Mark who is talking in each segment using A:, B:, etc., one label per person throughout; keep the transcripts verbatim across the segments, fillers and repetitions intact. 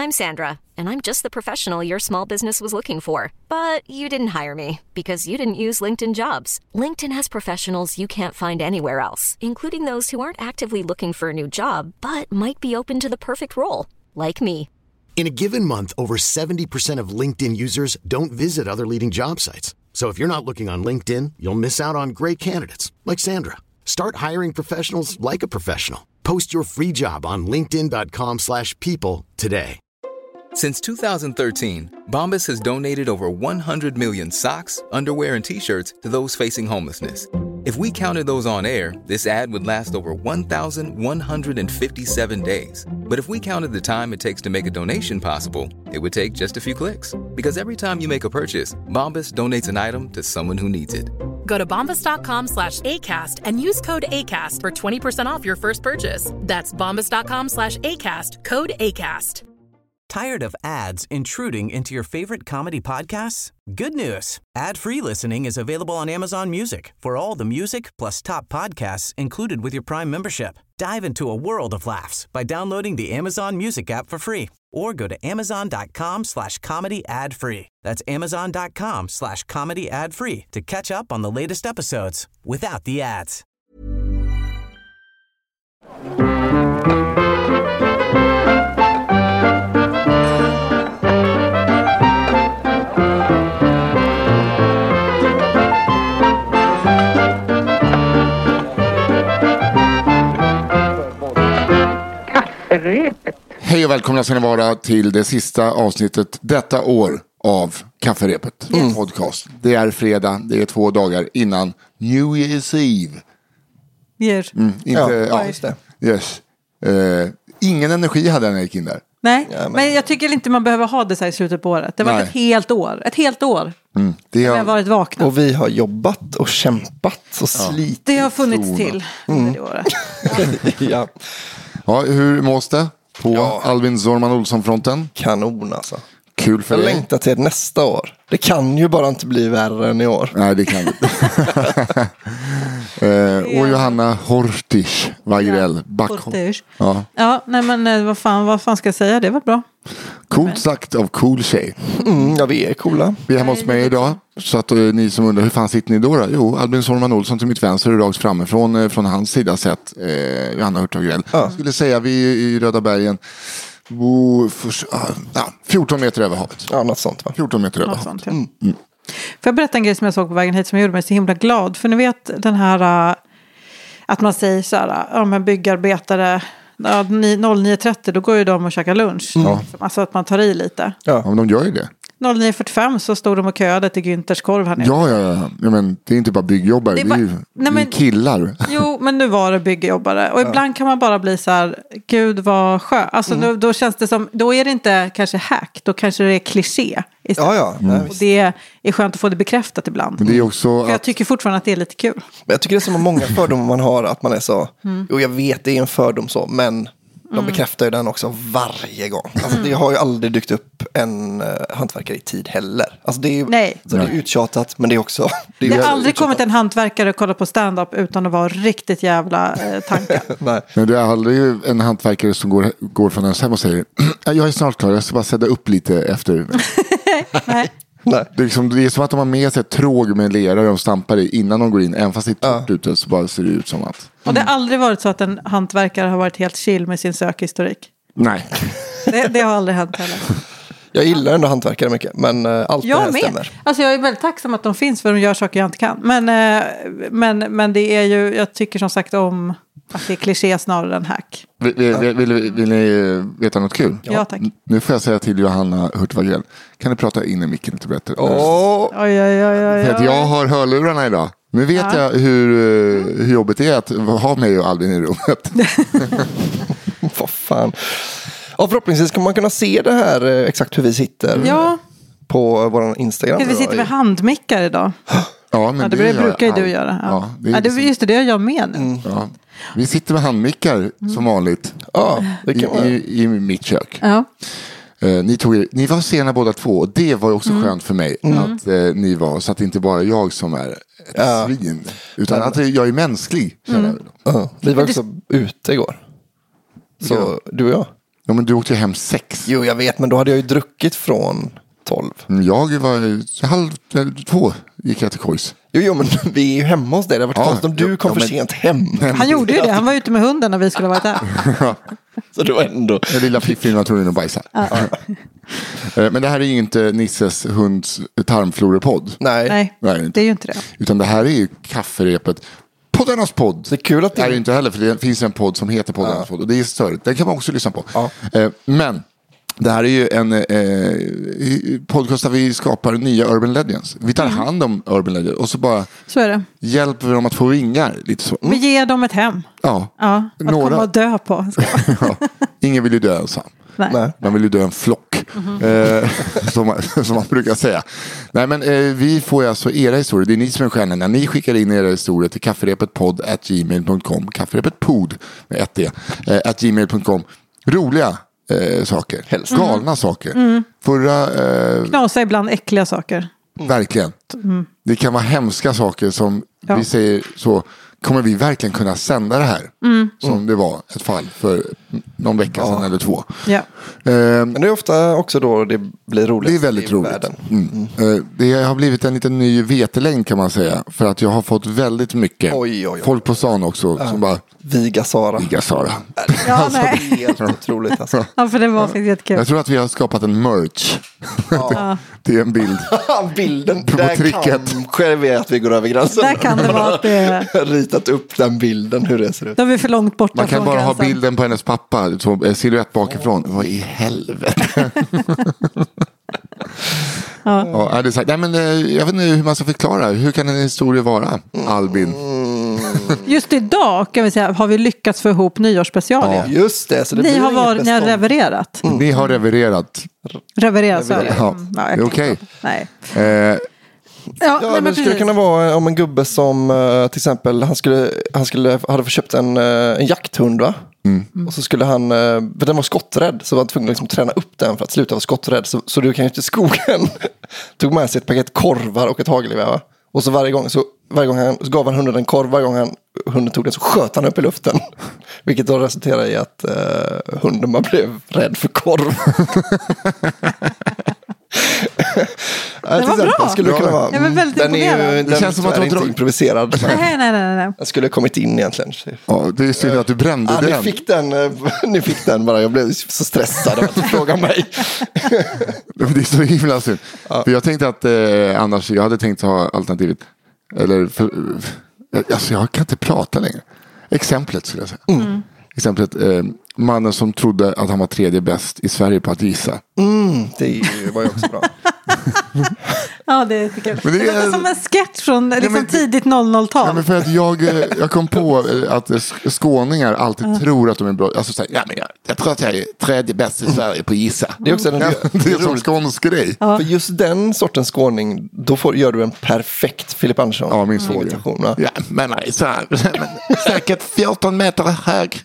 A: I'm Sandra, and I'm just the professional your small business was looking for. But you didn't hire me because you didn't use LinkedIn Jobs. LinkedIn has professionals you can't find anywhere else, including those who aren't actively looking for a new job, but might be open to the perfect role, like me.
B: In a given month, over seventy percent of LinkedIn users don't visit other leading job sites. So if you're not looking on LinkedIn, you'll miss out on great candidates like Sandra. Start hiring professionals like a professional. Post your free job on linkedin dot com slash people today.
C: Since two thousand thirteen, Bombas has donated over one hundred million socks, underwear, and T-shirts to those facing homelessness. If we counted those on air, this ad would last over one thousand one hundred fifty-seven days. But if we counted the time it takes to make a donation possible, it would take just a few clicks. Because every time you make a purchase, Bombas donates an item to someone who needs it.
D: Go to bombas.com slash ACAST and use code ACAST for twenty percent off your first purchase. That's bombas.com slash ACAST, code ACAST.
E: Tired of ads intruding into your favorite comedy podcasts? Good news. Ad-free listening is available on Amazon Music for all the music plus top podcasts included with your Prime membership. Dive into a world of laughs by downloading the Amazon Music app for free or go to amazon.com slash comedy ad free. That's amazon.com slash comedy ad free to catch up on the latest episodes without the ads.
F: Hej och välkomna ska ni vara till det sista avsnittet detta år av Kafferepet mm. podcast. Det är fredag, det är två dagar innan New Year's Eve.
G: Yes.
F: Mm, inte,
G: ja,
F: ja,
G: just det.
F: Yes. Uh, ingen energi hade när jag gick in där.
G: Nej,
F: ja, men...
G: men jag tycker inte man behöver ha det så här i slutet på året. Det var ett helt år. Ett helt år.
F: Mm, det har...
G: Vi har varit vakna.
H: Och vi har jobbat och kämpat och slitit.
G: Det har funnits till under det året.
H: ja.
F: Ja, hur mås det på
H: ja.
F: Albin Zorman Olsson-fronten?
H: Kanon alltså.
F: Kul för
H: jag
F: dig.
H: Jag längtar till nästa år. Det kan ju bara inte bli värre än i år.
F: Nej, det kan inte. eh, och Johanna Hortisch Wagrell.
G: Ja, Hortisch.
F: Ja.
G: ja, nej men vad fan, vad fan ska jag säga? Det var bra.
F: Coolt sagt av cool tjej.
H: Mm, ja, vi är coola.
F: Vi är hemma hos mig idag. Så att uh, ni som undrar, hur fan sitter ni då? då? Jo, Albin Zorman Olsson till mitt vänster och rakt framme från, uh, från hans sida sett. Eh, Johanna Hurtig Wagrell. Ja. Jag skulle säga vi i Röda bergen. Oh, för, uh, ja, fjorton meter över havet.
H: Ja, något sånt va?
F: fjorton meter över havet.
G: Sånt, ja. mm. Mm. Får jag berätta en grej som jag såg på vägen hit som gjorde mig så himla glad? För ni vet den här uh, att man säger så här, ja men byggarbetare ja, noll nio trettio då går ju de och käkar lunch. Mm. Alltså att man tar i lite.
F: Ja, men de gör ju det.
G: noll nio fyrtiofem så stod de och köade till Günthers korv här nere.
F: Ja, ja, ja. ja men det är inte bara byggjobbare, det är, bara, det är ju nej, men, killar.
G: Jo, men nu var det byggjobbare. Och ja. ibland kan man bara bli så här, gud vad skö. Alltså mm. då, då känns det som, då är det inte kanske hack, då kanske det är kliché.
H: Ja, ja.
G: Mm. Och det är skönt att få det bekräftat ibland.
F: Men det är också
G: att... Jag tycker fortfarande att det är lite kul.
H: Men jag tycker det är som många fördomar man har, att man är så, mm. jo jag vet det är en fördom så, men... De mm. bekräftar ju den också varje gång. Alltså, det har ju aldrig dykt upp en uh, hantverkare i tid heller. Alltså, det är ju
G: Nej.
H: Så det är uttjatat, men det är också...
G: Det, det har aldrig uttjatat. Kommit en hantverkare och kollat på stand-up utan att vara riktigt jävla eh, tankar.
F: Nej. Men det är aldrig en hantverkare som går, går från ens hem och säger jag är snart klar, jag ska bara sätta upp lite efter.
G: Nej.
F: Nej. Det, är liksom, det är som att de har med sig ett tråg med lera och stampar i innan de går in. Även fast det är torrt ja. ute så bara ser det ut som att...
G: Och det har aldrig varit så att en hantverkare har varit helt chill med sin sökhistorik?
F: Nej.
G: Det, det har aldrig hänt heller.
H: Jag gillar ändå hantverkare mycket, men uh, allt jag det här med. stämmer.
G: Alltså jag är väldigt tacksam att de finns för de gör saker jag inte kan. Men, uh, men, men det är ju, jag tycker som sagt om att det är kliché snarare än hack.
F: Vill, vill, vill, vill, vill ni veta något kul?
G: Ja, tack.
F: Nu får jag säga till Johanna Hurtig Wagrell. Kan du prata in i micken lite bättre?
H: Oh.
G: Oj, oj, oj, oj.
F: För att jag har hörlurarna idag. Nu vet ja. jag hur, hur jobbigt det är att ha mig och Albin i rummet.
H: Vad fan. Och förhoppningsvis kan man kunna se det här exakt hur vi sitter
G: ja.
H: på vår Instagram.
G: Vi sitter med handmickar idag.
F: Ja, men
G: ja, det, det brukar ju du göra. Ja. Ja, det är ja, det, just det, det gör jag med nu. Mm.
F: Ja. Vi sitter med handmickar mm. som vanligt
H: ja, det kan
F: I, i, i mitt kök.
G: Ja.
F: Uh, ni, tog, ni var sena båda två och det var också mm. skönt för mig mm. att uh, ni var, så att det inte bara jag som är ett ja. svin utan att jag är mänsklig.
H: Mm. Uh, vi var också ute igår. Så ja. du och jag.
F: Ja, men du åkte ju hem sex.
H: Jo, jag vet, men då hade jag ju druckit från tolv.
F: Jag var halv två gick jag till Kojs.
H: Jo, jo, men vi är ju hemma hos dig. Det var ja, konstigt om du kom ja, för men... sent hem.
G: Han gjorde ju det. Han var ute med hunden när vi skulle vara där.
H: Så då ändå.
F: Den lilla fifflin var tvungen att bajsa. Ja. Men det här är ju inte Nisses hunds tarmflorepodd.
H: Nej.
G: Nej, Nej det är ju inte det.
F: Utan det här är ju kafferepet. Poddarnas podd.
H: Det är kul att det
F: är ju inte heller, för det finns en podd som heter Poddarnas ja. podd. Och det är större. Den kan man också lyssna på. Ja. Men det här är ju en eh, podcast där vi skapar nya Urban Legends. Vi tar hand om Urban Legends och så bara
G: så är det.
F: Hjälper vi dem att få vingar. Lite så.
G: Vi ger dem ett hem.
F: Ja.
G: Ja, att Några... komma och dö på.
F: Ja. Ingen vill ju dö ensam.
G: Nej.
F: Man vill ju dö en flock. Mm-hmm. eh, som, man, som man brukar säga. Nej, men eh, vi får alltså era historier. Det är ni som är stjärnan. När ni skickar in era historier till kafferepetpodd at gmail dot com. Kafferepetpodd med ett d. Eh, at gmail dot com. Roliga Eh, saker. Helst. Galna mm. saker. Mm. Förra... Eh,
G: Knasa ibland äckliga saker.
F: Verkligen. Mm. Det kan vara hemska saker som ja. vi säger så. Kommer vi verkligen kunna sända det här? Mm. Som mm. det var ett fall för någon vecka ja. sedan eller två.
G: Ja.
F: Eh,
H: Men det är ofta också då det blir roligt.
F: Det är väldigt roligt. Mm. Mm. Eh, det har blivit en liten ny vetelängd kan man säga. För att jag har fått väldigt mycket
H: oj, oj, oj.
F: folk på stan också ja. som bara...
H: Viga Sara.
F: Viga Sara.
G: Ja,
H: alltså, det är helt otroligt. Alltså.
G: Ja, för det var faktiskt jättekul.
F: Jag tror att vi har skapat en merch.
H: Ja.
F: Det är en bild.
H: Bilden.
F: På
H: där
F: tricket.
H: Kanske är vi att vi går över gränsen.
G: Där kan det vara att det...
H: ritat upp den bilden, hur det ser ut.
G: Då är vi för långt borta.
F: Man kan bara gränsen. ha bilden på hennes pappa. Silhuett bakifrån. Oh. Vad i helvete. Ja. Ja, det är sagt. Nej, men, jag vet inte hur man ska förklara. Hur kan en historia vara, Albin?
G: Just idag kan vi säga, har vi lyckats få ihop nyårsspecial.
H: Ja, just det. Så det
G: ni, har varit, ni har revererat.
F: Mm. Ni har revererat.
G: Revererat,
F: ja. ja.
G: ja,
F: det är okej.
G: Nej.
F: Eh,
H: ja,
G: ja
H: nej, det skulle kunna vara om en gubbe som uh, till exempel han skulle, han skulle hade köpt en, uh, en jakthund va? Mm. Mm. Och så skulle han, uh, den var skotträdd så var han tvungen att liksom träna upp den för att sluta vara skotträdd. Så, så du kan ju inte skogen tog med sig ett paket korvar och ett hagelgevär va? Och så varje gång så varje gång han så gav han hunden en korv, varje gång han, hunden tog den så sköt han upp i luften. Vilket då resulterade i att uh, hunden bara blev rädd för korv.
G: Det var bra.
H: Skulle det kunna vara.
G: Jag var väldigt
H: den är ju, den
F: det känns som att
H: är inte improviserad.
G: Nej, nej, nej, nej.
H: Den skulle kommit in egentligen.
F: Ja, det är synd att du brände
H: ja,
F: den.
H: Ni fick den, ni fick den bara. Jag blev så stressad av att du frågade mig.
F: Det är så himla synd. Ja. För jag tänkte att eh, annars, jag hade tänkt ha alternativet. Eller, för, alltså jag kan inte prata längre. Exemplet skulle jag säga. Mm. Exemplet, eh, mannen som trodde att han var tredje bäst i Sverige på att gissa.
H: Mm, det var ju också bra.
G: Ja, det är kul.
F: Men det,
G: det
F: är
G: som en sketch från liksom,
F: ja, men,
G: tidigt noll noll-tal.
F: Ja, men för att jag, jag kom på att skåningar alltid uh. tror att de är bra. Alltså så här, ja, men jag, jag tror att jag är tredje bäst i Sverige på att gissa. Det är också en, ja, det är som skånsk grej.
H: Ja. För just den sortens skåning, då får, gör du en perfekt Filip Andersson.
F: Ja, min svåger.
H: Ja.
F: Ja, men nej, så här, säkert fjorton meter hög.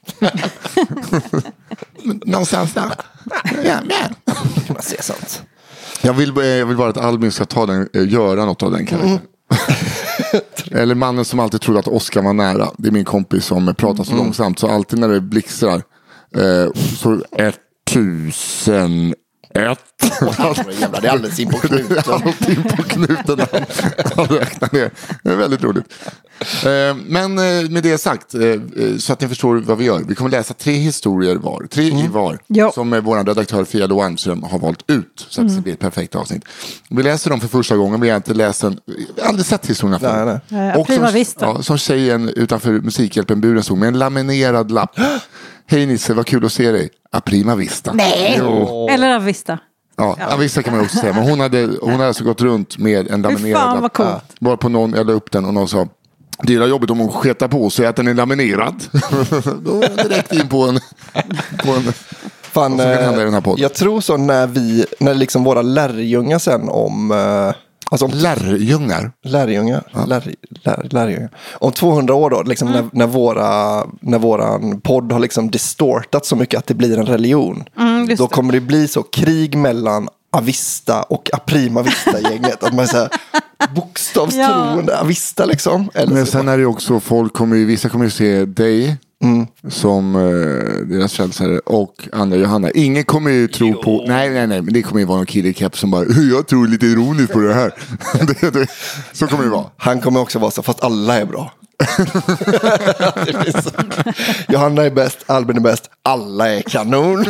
F: Någonstans där. Ja, ja.
H: Man ser sånt.
F: Jag vill, jag vill bara att Albin ska ta den, göra något av den karaktären. Mm. Eller mannen som alltid trodde att Oscar var nära. Det är min kompis som pratar så mm. långsamt. Så alltid när det blixtrar eh, så ett tusen ett.
H: Jävlar, det är alldeles in på knuten.
F: Det är alltid in på knuten när han, han räknar ner. Det är väldigt roligt. Eh, men eh, med det sagt, eh, så att ni förstår vad vi gör. Vi kommer läsa tre historier var. Tre mm. i var. Jo. Som eh, vår redaktör Fia Loanström har valt ut. Så att mm. det blir ett perfekt avsnitt. Vi läser dem för första gången. Vi har inte läst den. Vi har aldrig sett historierna förr.
H: Nej, nej.
F: Och som, ja, som tjejen utanför Musikhjälpen-buren stod med en laminerad lapp. Hej Nisse, vad kul att se dig. A prima vista.
G: Nej, jo. Eller Avista.
F: Ja, ja. Avista kan man också säga. Men hon hade, hon hade alltså gått runt med en laminerad
G: fan vad coolt.
F: Bara på någon, jag la upp den och någon sa det är jobbigt om hon sketar på sig att den är laminerad. Då är det direkt in på en, på en
H: fan, eh, jag tror så när vi, när liksom våra lärjungar sen om... Eh, Alltså om
F: lärjungar.
H: Lärjungar. Ja. Lär, lär, lärjungar. Om tvåhundra år då, liksom mm. när, när, våra, när våran podd har liksom distortat så mycket att det blir en religion. Mm, då kommer det bli så krig mellan Avista och Aprima Vista-gänget. Att man är så här bokstavstroende ja. Avista liksom. Eller
F: men sen är det också, folk kommer ju, vissa kommer ju se dig Mm. Som eh, deras frälsare och andra Johanna. Ingen kommer ju tro jo. på... Nej, nej, nej. Men det kommer ju vara någon kille i keps som bara... Jag tror lite ironiskt på det här. det, det, så kommer det vara.
H: Han kommer också vara så, fast alla är bra. det är så. Johanna är bäst, Albin är bäst. Alla är kanon.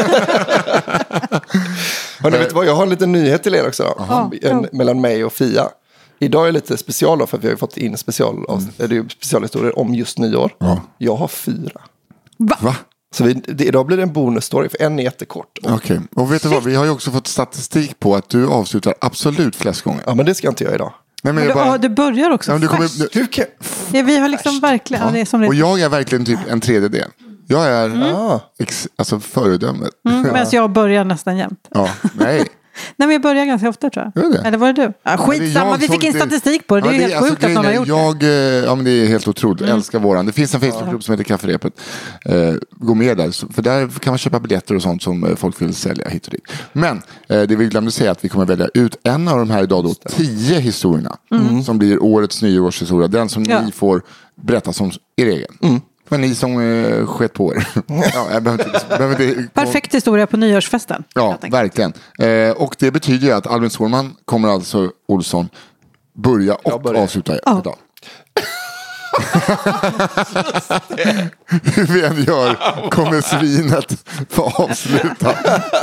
H: Hörrni, vet du vad? Jag har en liten nyhet till er också. Då. En, mellan mig och Fia. Idag är lite special då, för vi har ju fått in special, mm. det är specialhistorier om just nyår. Ja. Jag har fyra.
G: Va?
F: Va?
H: Så vi, det, idag blir det en bonusstory, för en är jättekort.
F: Okej, okay. Och vet du vad? Vi har ju också fått statistik på att du avslutar absolut flest gånger.
H: Ja, men det ska inte jag idag.
F: Nej, men
G: men
F: jag
G: du,
F: bara...
G: du börjar också.
F: Ja, du kommer...
H: du kan...
G: ja, vi har liksom
F: Färst.
G: verkligen... Ja. Det är som det...
F: Och jag är verkligen typ en tredjedel. Jag är mm. ex, alltså föredömet.
G: Mm, medan jag börjar nästan jämt.
F: Ja, nej.
G: Nej, men jag börjar ganska ofta, tror jag.
F: Det?
G: Eller var det du? Ja, skitsamma, vi fick in statistik på det. Det är ja, ju helt alltså, sjukt att någon har gjort
F: jag,
G: det.
F: Ja, men det är helt otroligt. Mm. Älskar våran. Det finns en Facebookgrupp ja. som heter Kafferepet. Uh, gå med där. För där kan man köpa biljetter och sånt som folk vill sälja hit och dit. Men uh, det vi glömde säga att vi kommer välja ut en av de här idag då, tio historierna. Mm. Som blir årets nyårshistoria. Den som ja. ni får berätta som er egen. Mm. Men ni som eh, skett på er. ja, jag behöver inte, behöver inte,
G: perfekt historia på nyårsfesten.
F: Ja, verkligen. Eh, och det betyder ju att Albin Sårman kommer alltså, Olsson, börja och avsluta ja. idag. Hur vi än gör kommer svinet få avsluta.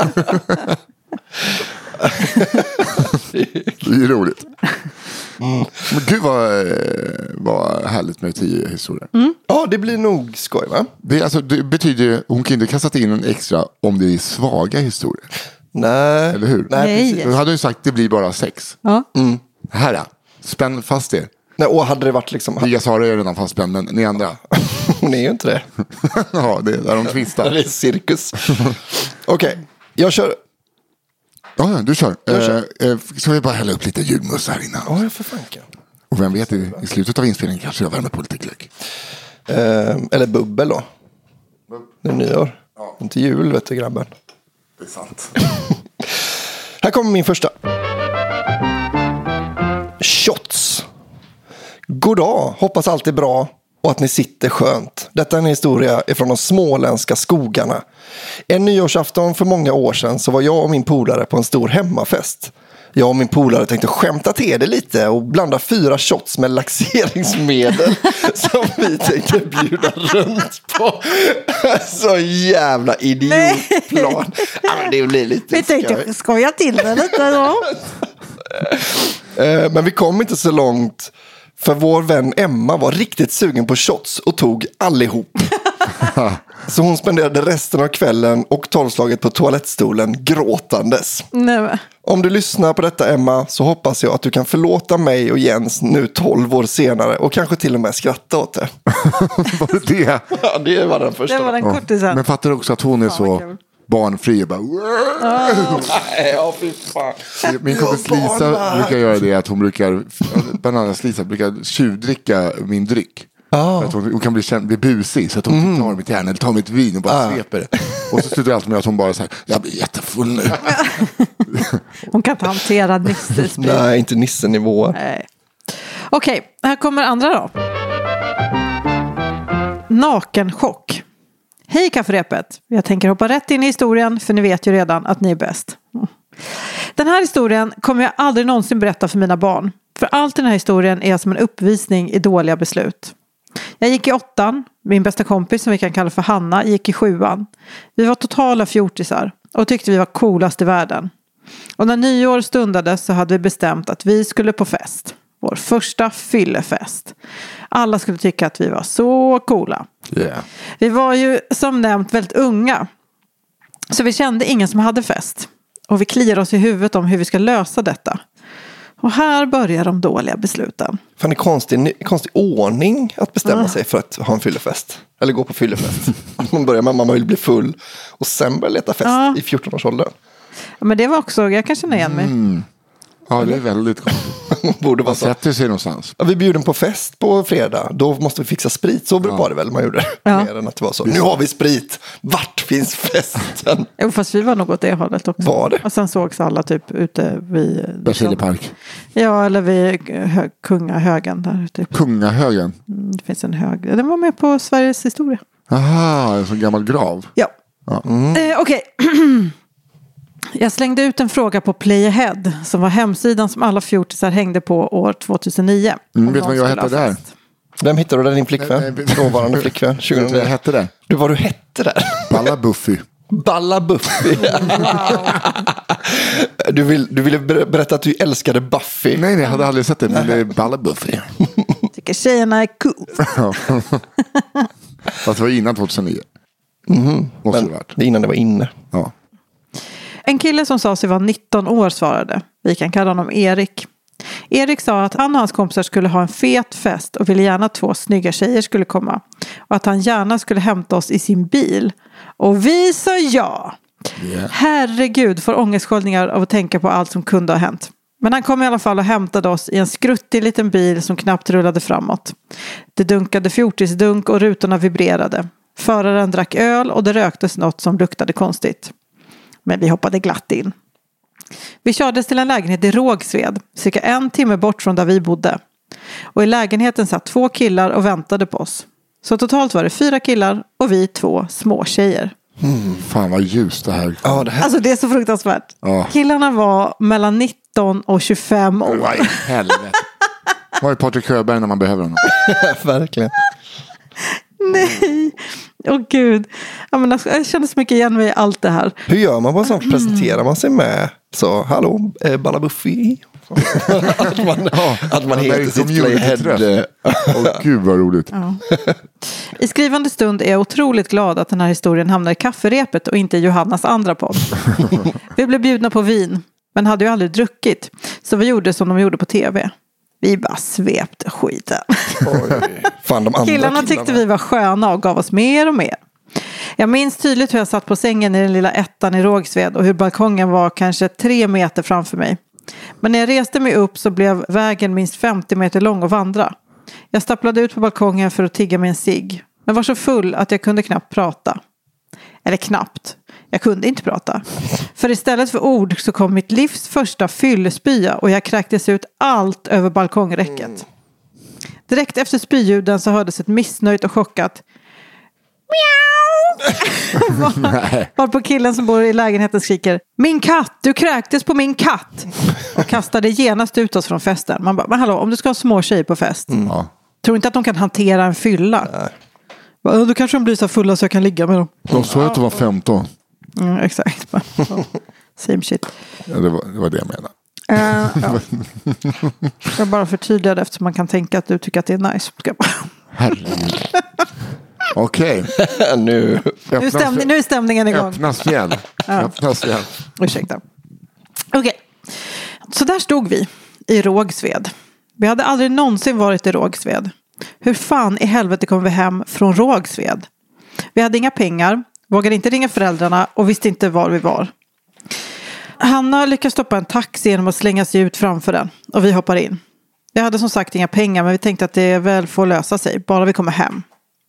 F: Det är roligt. Mm. Men gud vad, vad härligt med tio historier.
H: Mm. Ja, det blir nog skoj, va?
F: Det, alltså, det betyder, hon kan inte kastat in en extra om det är svaga historier.
H: Nej.
F: Eller hur?
H: Nej,
F: precis. Du hade ju sagt det blir bara sex.
G: Ja.
F: Mm. Här då. Spänn fast er.
H: Nej, och hade det varit liksom...
F: Pia Sara är redan fastspänd, men ni andra.
H: Hon är ju inte det.
F: Ja, det är där de tvistar.
H: Det är cirkus. Okej, okay, jag kör...
F: Ja, du kör. kör. Eh, ska vi bara hälla upp lite julmust här innan?
H: Ja, jag för fanken.
F: Och vem vet, i, i slutet av inspelningen kanske jag värmer på lite glögg.
H: Eh, eller bubbel då. Det är nyår. Ja. Inte jul, vet du, grabben.
F: Det är sant.
H: Här kommer min första. Shots. God dag, hoppas allt är bra och att ni sitter skönt. Detta är en historia från de småländska skogarna. En nyårsafton för många år sedan så var jag och min polare på en stor hemmafest. Jag och min polare tänkte skämta till det lite och blanda fyra shots med laxeringsmedel som vi tänkte bjuda runt på. Så jävla idiotplan. Ja, det blir lite
G: vi tänkte skoja till det lite då.
H: Men vi kom inte så långt. För vår vän Emma var riktigt sugen på shots och tog allihop. Så hon spenderade resten av kvällen och tolvslaget på toalettstolen gråtandes.
G: Nej.
H: Om du lyssnar på detta, Emma, så hoppas jag att du kan förlåta mig och Jens nu tolv år senare och kanske till och med skratta åt det.
F: Var det det?
H: Ja, det var den första.
G: Det var den kortisen.
F: Men fattar du också att hon är så barnfri och bara...
H: Oh. Nej, ja, fy fan.
F: Min kompis Lisa brukar göra det att hon brukar, bananas Lisa brukar tjuvdricka min dryck. Oh. Att hon, hon kan bli, bli busig så att hon mm. tar mitt järn eller tar mitt vin och bara ah. sveper det. Och så slutar allt med att hon bara säger jag blir jättefull nu.
G: Hon kan inte hantera nissesprit.
H: Nej, inte nissenivå.
G: Nej. Okej, här kommer andra då. Nakenchock. Hej Kafferepet. Jag tänker hoppa rätt in i historien för ni vet ju redan att ni är bäst. Den här historien kommer jag aldrig någonsin berätta för mina barn. För allt den här historien är som en uppvisning i dåliga beslut. Jag gick i åttan. Min bästa kompis som vi kan kalla för Hanna gick i sjuan. Vi var totala fjortisar och tyckte vi var coolast i världen. Och när nyår stundade så hade vi bestämt att vi skulle på fest. Vår första fyllefest. Alla skulle tycka att vi var så coola.
F: Yeah.
G: Vi var ju som nämnt väldigt unga. Så vi kände ingen som hade fest. Och vi kliar oss i huvudet om hur vi ska lösa detta. Och här börjar de dåliga besluten.
H: Fan, det är konstig, konstig ordning att bestämma mm. sig för att ha en fyllefest. Eller gå på fyllefest. Man börjar med att man vill bli full. Och sen börjar leta fest ja. i fjorton-årsåldern.
G: Ja, men det var också, jag kan känna igen mig.
F: Mm. Ja, det är väldigt konstigt.
H: Borde vara
F: så. Sätter sig någonstans.
H: Ja, vi bjuder på fest på fredag. Då måste vi fixa sprit. Så var det väl man gjorde.
G: Ja.
H: Mer än att det var så. Nu har vi sprit. Vart finns festen?
G: Jo, fast vi var nog åt det hållet också.
H: Var det?
G: Och sen sågs alla typ ute vid...
F: Berzelpark.
G: Ja, eller vid hö- Kungahögen där ute.
F: Kungahögen?
G: Mm, det finns en hög. Den var med på Sveriges historia.
F: Aha, en sån gammal grav.
G: Ja.
F: Ja.
G: Mm. Eh, Okej. Okay. Jag slängde ut en fråga på Play Ahead som var hemsidan som alla fjortisar hängde på år tvåtusenio.
F: Mm, vet du vad jag hette där?
H: Vem hittade du där, din flickvän? Dåvarande flickvän.
F: Vet du vad jag hette där?
H: Du, vad du hette där?
F: Balla Buffy.
H: Balla Buffy.
G: Wow.
H: Du, vill, du ville berätta att du älskade Buffy.
F: Nej, nej, jag hade aldrig sett det. Men det är Balla Buffy.
G: Tycker tjejerna är cool.
F: Fast det var innan tjugohundranio.
H: Mm-hmm.
F: Måste
H: men
F: det varit.
H: Det innan det var inne.
F: Ja.
G: En kille som sa sig vara nitton år svarade. Vi kan kalla honom Erik. Erik sa att han och hans kompisar skulle ha en fet fest och ville gärna att två snygga tjejer skulle komma. Och att han gärna skulle hämta oss i sin bil. Och vi sa ja. Yeah. Herregud, får ångestsköljningar av att tänka på allt som kunde ha hänt. Men han kom i alla fall och hämtade oss i en skruttig liten bil som knappt rullade framåt. Det dunkade fjortisdunk och rutorna vibrerade. Föraren drack öl och det röktes något som luktade konstigt. Men vi hoppade glatt in. Vi kördes till en lägenhet i Rågsved, cirka en timme bort från där vi bodde. Och i lägenheten satt två killar och väntade på oss. Så totalt var det fyra killar och vi två små tjejer.
F: Mm, fan vad ljust det här.
H: Ja, det här.
G: Alltså det är så fruktansvärt.
F: Ja.
G: Killarna var mellan nitton och tjugofem år.
F: Vad i helvete. Var är Patrik Sjöberg när man behöver honom?
H: Verkligen.
G: Nej. Åh oh, gud. Jag, menar, jag känner så mycket igen mig i allt det här.
H: Hur gör man på sånt? Presenterar man sig med så, hallå, eh, Balla Buffy? att man, ja, att man heter sitt playhead.
F: Åh gud vad roligt.
G: Ja. I skrivande stund är jag otroligt glad att den här historien hamnar i kafferepet och inte i Johannas andra podd. Vi blev bjudna på vin, men hade ju aldrig druckit. Så vi gjorde som de gjorde på tv. Vi bara svepte skiten.
H: Oj, fan, de andra
G: killarna tyckte vi var sköna och gav oss mer och mer. Jag minns tydligt hur jag satt på sängen i den lilla ettan i Rågsved och hur balkongen var kanske tre meter framför mig. Men när jag reste mig upp så blev vägen minst femtio meter lång att vandra. Jag stapplade ut på balkongen för att tigga mig en cigg, men var så full att jag kunde knappt prata. Eller knappt. Jag kunde inte prata. För istället för ord så kom mitt livs första fyllespya och jag kräktes ut allt över balkongräcket. Mm. Direkt efter spyljuden så hördes ett missnöjt och chockat miau. var, var på killen som bor i lägenheten skriker: min katt, du kräktes på min katt. Och kastade genast ut oss från festen. Man bara, men hallå, om du ska ha små tjejer på fest, mm. tror inte att de kan hantera en fylla? Nej. Då kanske de blir så fulla så jag kan ligga med dem.
F: De sa att de var femton.
G: Mm, exakt. Same shit.
F: Ja, det, var, det var det jag menade.
G: Uh, ja. Jag bara förtydligade eftersom man kan tänka att du tycker att det är nice.
F: Herregud. Okej.
H: Okay. nu.
G: Nu, är stämning, nu är stämningen igång.
F: Öppnas igen.
G: Ja.
F: Öppnas igen.
G: Ursäkta. Okej. Okay. Så där stod vi i Rågsved. Vi hade aldrig någonsin varit i Rågsved. Hur fan i helvete kom vi hem från Rågsved? Vi hade inga pengar, vågade inte ringa föräldrarna och visste inte var vi var. Hanna lyckades stoppa en taxi genom att slänga sig ut framför den och vi hoppar in. Vi hade som sagt inga pengar, men vi tänkte att det väl får lösa sig, bara vi kommer hem.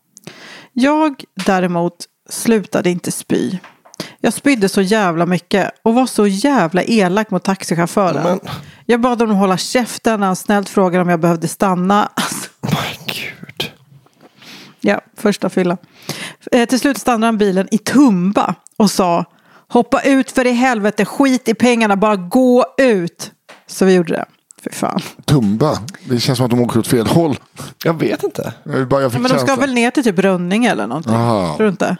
G: Jag däremot slutade inte spy. Jag spydde så jävla mycket och var så jävla elak mot taxichauffören. Men... Jag bad honom hålla käften när han snällt frågade om jag behövde stanna. Alltså...
H: My Gud.
G: Ja, första fylla. Eh, till slut stannade han bilen i Tumba och sa: hoppa ut för i helvete, skit i pengarna, bara gå ut. Så vi gjorde det. För fan.
F: Tumba? Det känns som att de åker åt fel håll.
H: Jag vet inte.
F: Jag bara, jag
G: ja, men de ska väl ner till typ Rönning eller någonting. Aha. Tror du inte?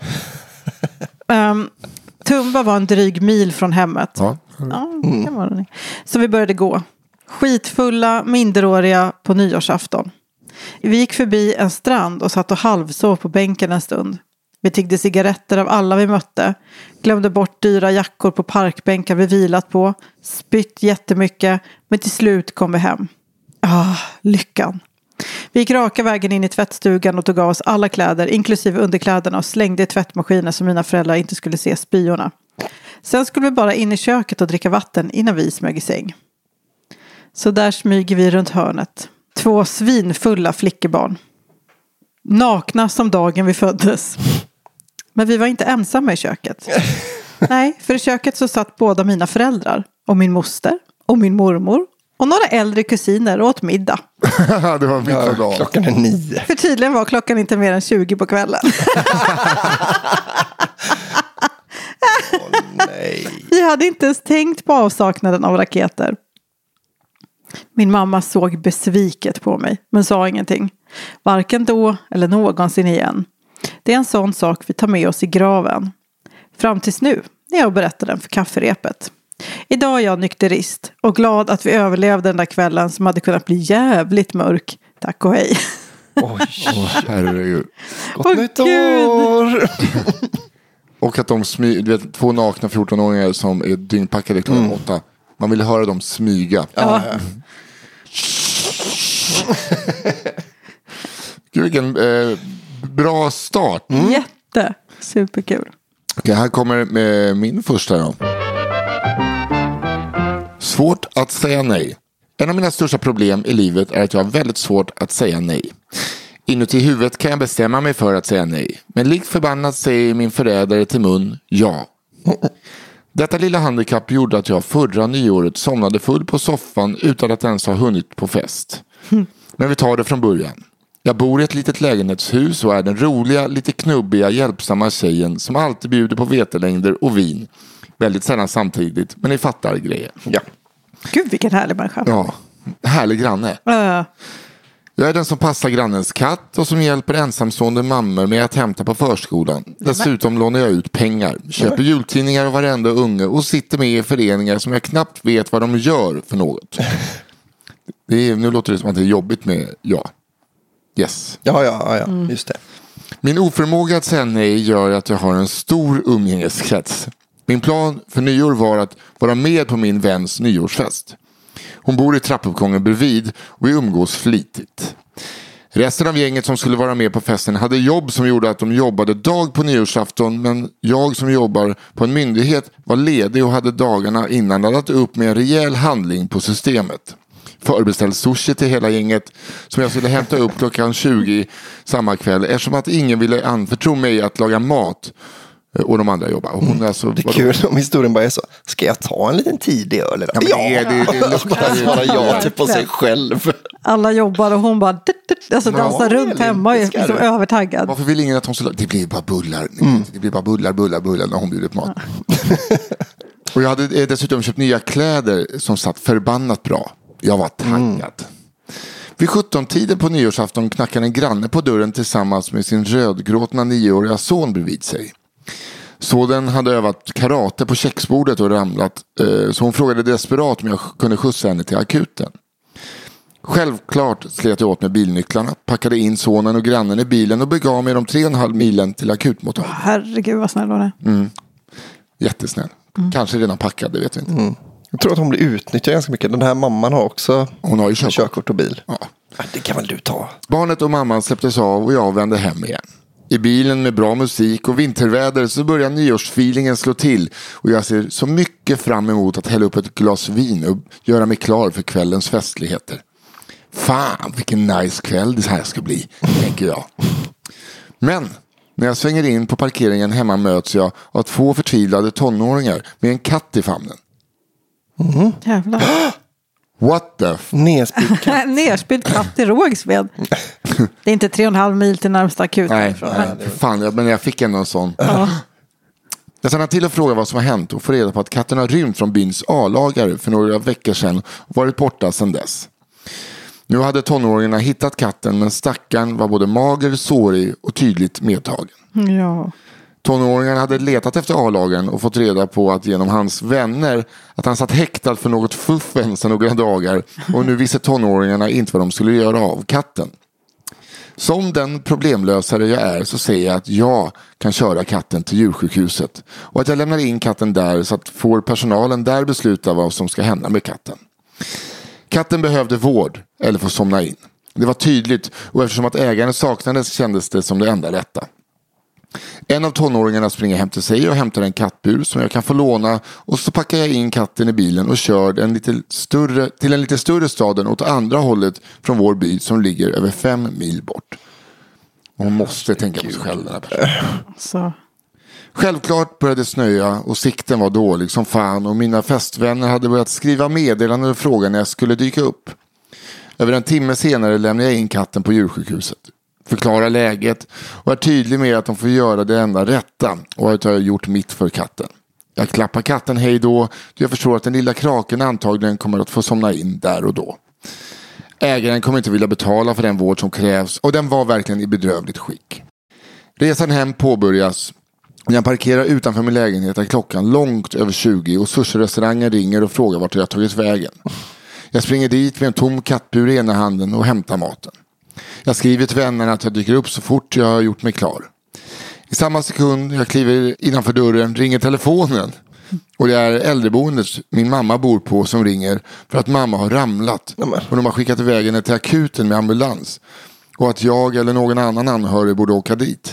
G: um, Tumba var en dryg mil från hemmet. Ja. Ja, det var det. Så vi började gå. Skitfulla, minderåriga på nyårsafton. Vi gick förbi en strand och satt och halvsov på bänken en stund. Vi tiggde cigaretter av alla vi mötte. Glömde bort dyra jackor på parkbänkar vi vilat på. Spytt jättemycket. Men till slut kom vi hem. Ah, lyckan. Vi gick raka vägen in i tvättstugan och tog av oss alla kläder, inklusive underkläderna, och slängde i tvättmaskinen så mina föräldrar inte skulle se spyorna. Sen skulle vi bara in i köket och dricka vatten innan vi smög i säng. Så där smyger vi runt hörnet. Två svinfulla flickebarn. Nakna som dagen vi föddes. Men vi var inte ensamma i köket. Nej, för i köket så satt båda mina föräldrar. Och min moster. Och min mormor. och några äldre kusiner åt middag.
F: Det var mitt ja, dag.
H: Klockan är nio.
G: För tydligen var klockan inte mer än tjugo på kvällen.
H: Åh, nej.
G: Vi hade inte ens tänkt på avsaknaden av raketer. Min mamma såg besviket på mig, men sa ingenting. Varken då eller någonsin igen. Det är en sån sak vi tar med oss i graven. Fram tills nu, när jag berättade den för kafferepet. Idag är jag nykterist och glad att vi överlevde den där kvällen som hade kunnat bli jävligt mörk. Tack och hej.
H: Oj,
F: oh, herregud.
H: Gott oh, nytt år!
F: Och att de smyger, du vet, två nakna fjortonåringar som är dyngpackade klockan mm. åtta. Man vill höra dem smyga.
G: Ja.
F: Gud, vilken eh, bra start.
G: Mm. Jätte, superkul.
F: Okej, här kommer med min första då. Svårt att säga nej. En av mina största problem i livet är att jag har väldigt svårt att säga nej. Inuti huvudet kan jag bestämma mig för att säga nej. Men likt förbannat säger min förrädare till mun ja. Detta lilla handikapp gjorde att jag förra nyåret somnade full på soffan utan att ens ha hunnit på fest. Men vi tar det från början. Jag bor i ett litet lägenhetshus och är den roliga, lite knubbiga, hjälpsamma tjejen som alltid bjuder på vetelängder och vin. Väldigt sällan samtidigt, men ni fattar grejer.
H: Ja.
G: Gud, vilken härlig människa.
F: Ja, härlig granne.
G: Uh.
F: Jag är den som passar grannens katt och som hjälper ensamstående mammor med att hämta på förskolan. Dessutom lånar jag ut pengar, köper jultidningar och varenda unge och sitter med i föreningar som jag knappt vet vad de gör för något. Det är, nu låter det som att det är jobbigt med ja. Yes.
H: Ja, ja, ja, mm. just det.
F: Min oförmåga att säga nej gör att jag har en stor umgängeskrets. Min plan för nyår var att vara med på min väns nyårsfest. Hon bor i trappuppgången bredvid och vi umgås flitigt. Resten av gänget som skulle vara med på festen hade jobb som gjorde att de jobbade dag på nyårsafton, men jag som jobbar på en myndighet var ledig och hade dagarna innan laddat upp med en rejäl handling på systemet. Förbeställd sushi till hela gänget som jag skulle hämta upp klockan tjugo samma kväll eftersom att ingen ville anförtro mig att laga mat och de andra jobbar. Och hon alltså,
H: det är kul om historien bara är så. Ska jag ta en liten tidig öl?
F: Ja, men det, det, det, det
H: luktar ju bara jag typ på sig själv.
G: Alla jobbar och hon bara alltså dansar ja, runt hemma och är liksom övertaggad.
F: Varför vill ingen att hon skulle... Det blir bara bullar. Mm. Det blir bara bullar, bullar, bullar när hon bjuder på mat. Ja. Och jag hade dessutom köpt nya kläder som satt förbannat bra. Jag var taggad. Mm. Vid sjutton-tiden på nyårsafton knackade en granne på dörren tillsammans med sin rödgråtna nioåriga son bredvid sig. Sonen hade övat karate på köksbordet och ramlat, så hon frågade desperat om jag kunde skjutsa henne till akuten. Självklart slet jag åt med bilnycklarna, packade in sonen och grannen i bilen och begav mig de tre och en halv milen till akutmottagningen.
G: Herregud vad snäll hon är.
F: Mm. Jättesnäll. Mm. Kanske redan packad, det vet vi inte.
H: Mm. Jag tror att hon blir utnyttjad ganska mycket. Den här mamman har också
F: hon har ju körkort.
H: körkort och bil.
F: Ja.
H: Det kan väl du ta.
F: Barnet och mamman släpptes av och jag vände hem igen. I bilen med bra musik och vinterväder så börjar nyårsfeelingen slå till. Och jag ser så mycket fram emot att hälla upp ett glas vin och göra mig klar för kvällens festligheter. Fan, vilken nice kväll det här ska bli, tänker jag. Men när jag svänger in på parkeringen hemma möts jag av två förtvivlade tonåringar med en katt i famnen.
G: Mm. Jävlar.
F: What the f...
H: Nerspydd katt.
G: Nerspydd katt i Rågsved. Det är inte tre och en halv mil till närmsta akut.
F: Nej, nej fan, men jag fick ändå en sån. Ja. Jag stannar till och frågar vad som har hänt och får reda på att katten har rymt från byns A-lagare för några veckor sedan och varit borta sedan dess. Nu hade tonåringarna hittat katten, men stackaren var både mager, sårig och tydligt medtagen.
G: Ja.
F: Tonåringarna hade letat efter A-lagaren och fått reda på att genom hans vänner att han satt häktad för något fuffen sedan några dagar och nu visste tonåringarna inte vad de skulle göra av katten. Som den problemlösare jag är så säger jag att jag kan köra katten till djursjukhuset och att jag lämnar in katten där så att får personalen där besluta vad som ska hända med katten. Katten behövde vård eller få somna in. Det var tydligt och eftersom att ägaren saknades kändes det som det enda rätta. En av tonåringarna springer hem till sig och hämtar en kattbur som jag kan få låna och så packar jag in katten i bilen och kör en lite större, till en lite större stad åt andra hållet från vår by som ligger över fem mil bort. Man måste tänka på sig själv den här personen.
G: Så.
F: Självklart började snöa och sikten var dålig som fan och mina festvänner hade börjat skriva meddelanden och fråga när jag skulle dyka upp. Över en timme senare lämnade jag in katten på djursjukhuset. Förklarar läget och är tydlig med att de får göra det enda rätta och att jag har gjort mitt för katten. Jag klappar katten hej då, då jag förstår att den lilla kraken antagligen kommer att få somna in där och då. Ägaren kommer inte vilja betala för den vård som krävs och den var verkligen i bedrövligt skick. Resan hem påbörjas. När jag parkerar utanför min lägenhet är klockan långt över tjugo och sushi-restaurangen ringer och frågar vart jag tagit vägen. Jag springer dit med en tom kattbur i ena handen och hämtar maten. Jag skriver till vännerna att jag dyker upp så fort jag har gjort mig klar. I samma sekund jag kliver innanför dörren ringer telefonen. Och det är äldreboendet min mamma bor på som ringer för att mamma har ramlat. Och de har skickat iväg henne till akuten med ambulans. Och att jag eller någon annan anhörig borde åka dit.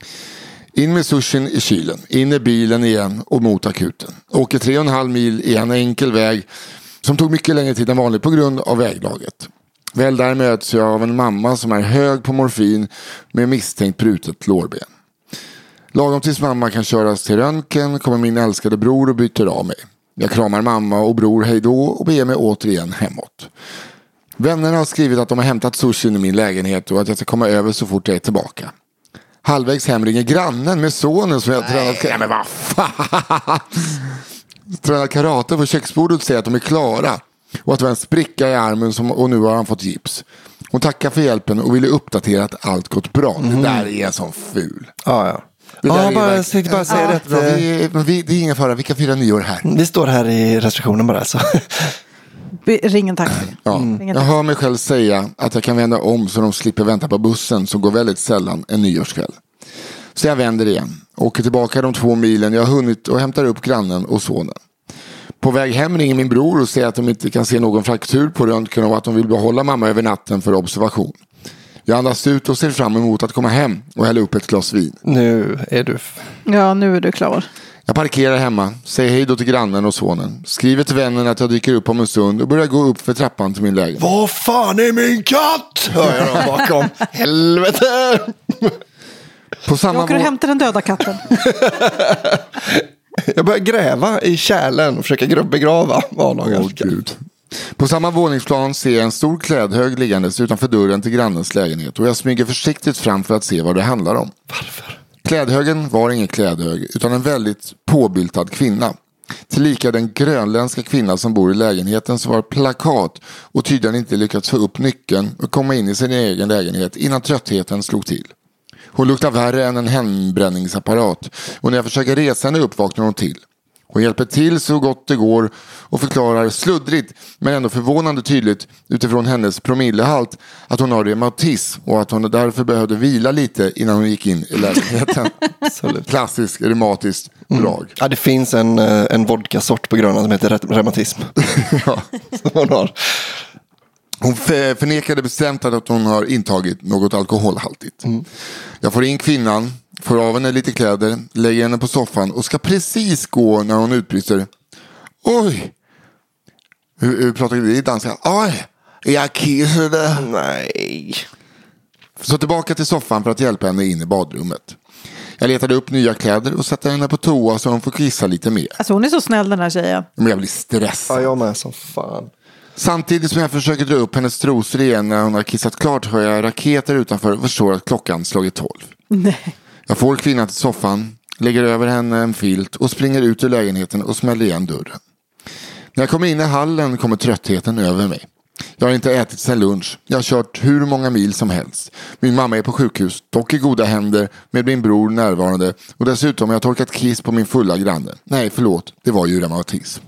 F: In med sushin i kylen, in i bilen igen och mot akuten. Åker tre och en halv mil i en enkel väg som tog mycket längre tid än vanligt på grund av väglaget. Väl där möts jag av en mamma som är hög på morfin med misstänkt brutet lårben. Lagom tills mamma kan köras till röntgen kommer min älskade bror och byter av mig. Jag kramar mamma och bror hej då och beger mig återigen hemåt. Vännerna har skrivit att de har hämtat sushin i min lägenhet och att jag ska komma över så fort jag är tillbaka. Halvvägs hem ringer grannen med sonen som jag tränat karate. Men vad fan? Tränat karate på köksbordet och säger att de är klara. Och att det var en spricka i armen som, och nu har han fått gips. Hon tackar för hjälpen och ville uppdatera att allt gått bra. Mm. Det där är en sån ful.
H: Ja, ja.
F: Ja,
H: bara, verkligen, bara säga ja,
F: det. Vi, vi, det är ingen fara, vilka firar nyår här?
H: Vi står här i restriktionen bara alltså.
G: Ring en taxi.
F: Ja. Mm. Jag hör mig själv säga att jag kan vända om så de slipper vänta på bussen som går väldigt sällan en nyårskväll. Så jag vänder igen. Åker tillbaka de två milen jag har hunnit och hämtar upp grannen och sonen. På väg hem ringer min bror och säger att de inte kan se någon fraktur på röntgen och att de vill behålla mamma över natten för observation. Jag andas ut och ser fram emot att komma hem och hälla upp ett glas vin.
H: Nu är du... F-
G: ja, nu är du klar.
F: Jag parkerar hemma, säger hej då till grannen och sonen. Skriver till vännen att jag dyker upp om en stund och börjar gå upp för trappan till min lägenhet.
H: Vad fan är min katt? Hör jag dem bakom. Helvete!
G: På samma jag åker och hämtar den döda katten.
H: Jag börjar gräva i kärlen och försöka begrava vardagen.
F: Åh Gud. På samma våningsplan ser jag en stor klädhög liggandes utanför dörren till grannens lägenhet och jag smyger försiktigt fram för att se vad det handlar om.
H: Varför?
F: Klädhögen var ingen klädhög utan en väldigt påbyltad kvinna. Tillika den grönländska kvinna som bor i lägenheten som var plakat och tydligen inte lyckats få upp nyckeln och komma in i sin egen lägenhet innan tröttheten slog till. Hon luktar värre än en hembränningsapparat och när jag försöker resa henne upp vaknar hon till. Hon hjälper till så gott det går och förklarar sluddrigt men ändå förvånande tydligt utifrån hennes promillehalt att hon har reumatism och att hon därför behövde vila lite innan hon gick in i lägenheten. Klassisk reumatiskt drag. Mm.
H: Ja, det finns en, en vodka-sort på Grönland som heter reumatism.
F: Ja.
H: Som hon har.
F: Hon förnekade bestämt att hon har intagit något alkoholhaltigt. Mm. Jag får in kvinnan, får av henne lite kläder, lägger henne på soffan och ska precis gå när hon utbrister. Oj! Hur, hur pratar vi i danska? Oj! Jag kissade.
H: Nej.
F: Så tillbaka till soffan för att hjälpa henne in i badrummet. Jag letade upp nya kläder och satte henne på toa så hon får kissa lite mer.
G: Alltså hon är så snäll den här tjejen.
F: Men jag blir stressad.
H: Ja, jag med som fan.
F: Samtidigt som jag försöker dra upp hennes trosor igen när hon har kissat klart hör jag raketer utanför och förstår att klockan slagit tolv.
G: Nej.
F: Jag får kvinnan till soffan, lägger över henne en filt och springer ut ur lägenheten och smäller igen dörren. När jag kommer in i hallen kommer tröttheten över mig. Jag har inte ätit sedan lunch. Jag har kört hur många mil som helst. Min mamma är på sjukhus, dock i goda händer med min bror närvarande. Och dessutom har jag torkat kiss på min fulla granne. Nej, förlåt. Det var ju reumatism.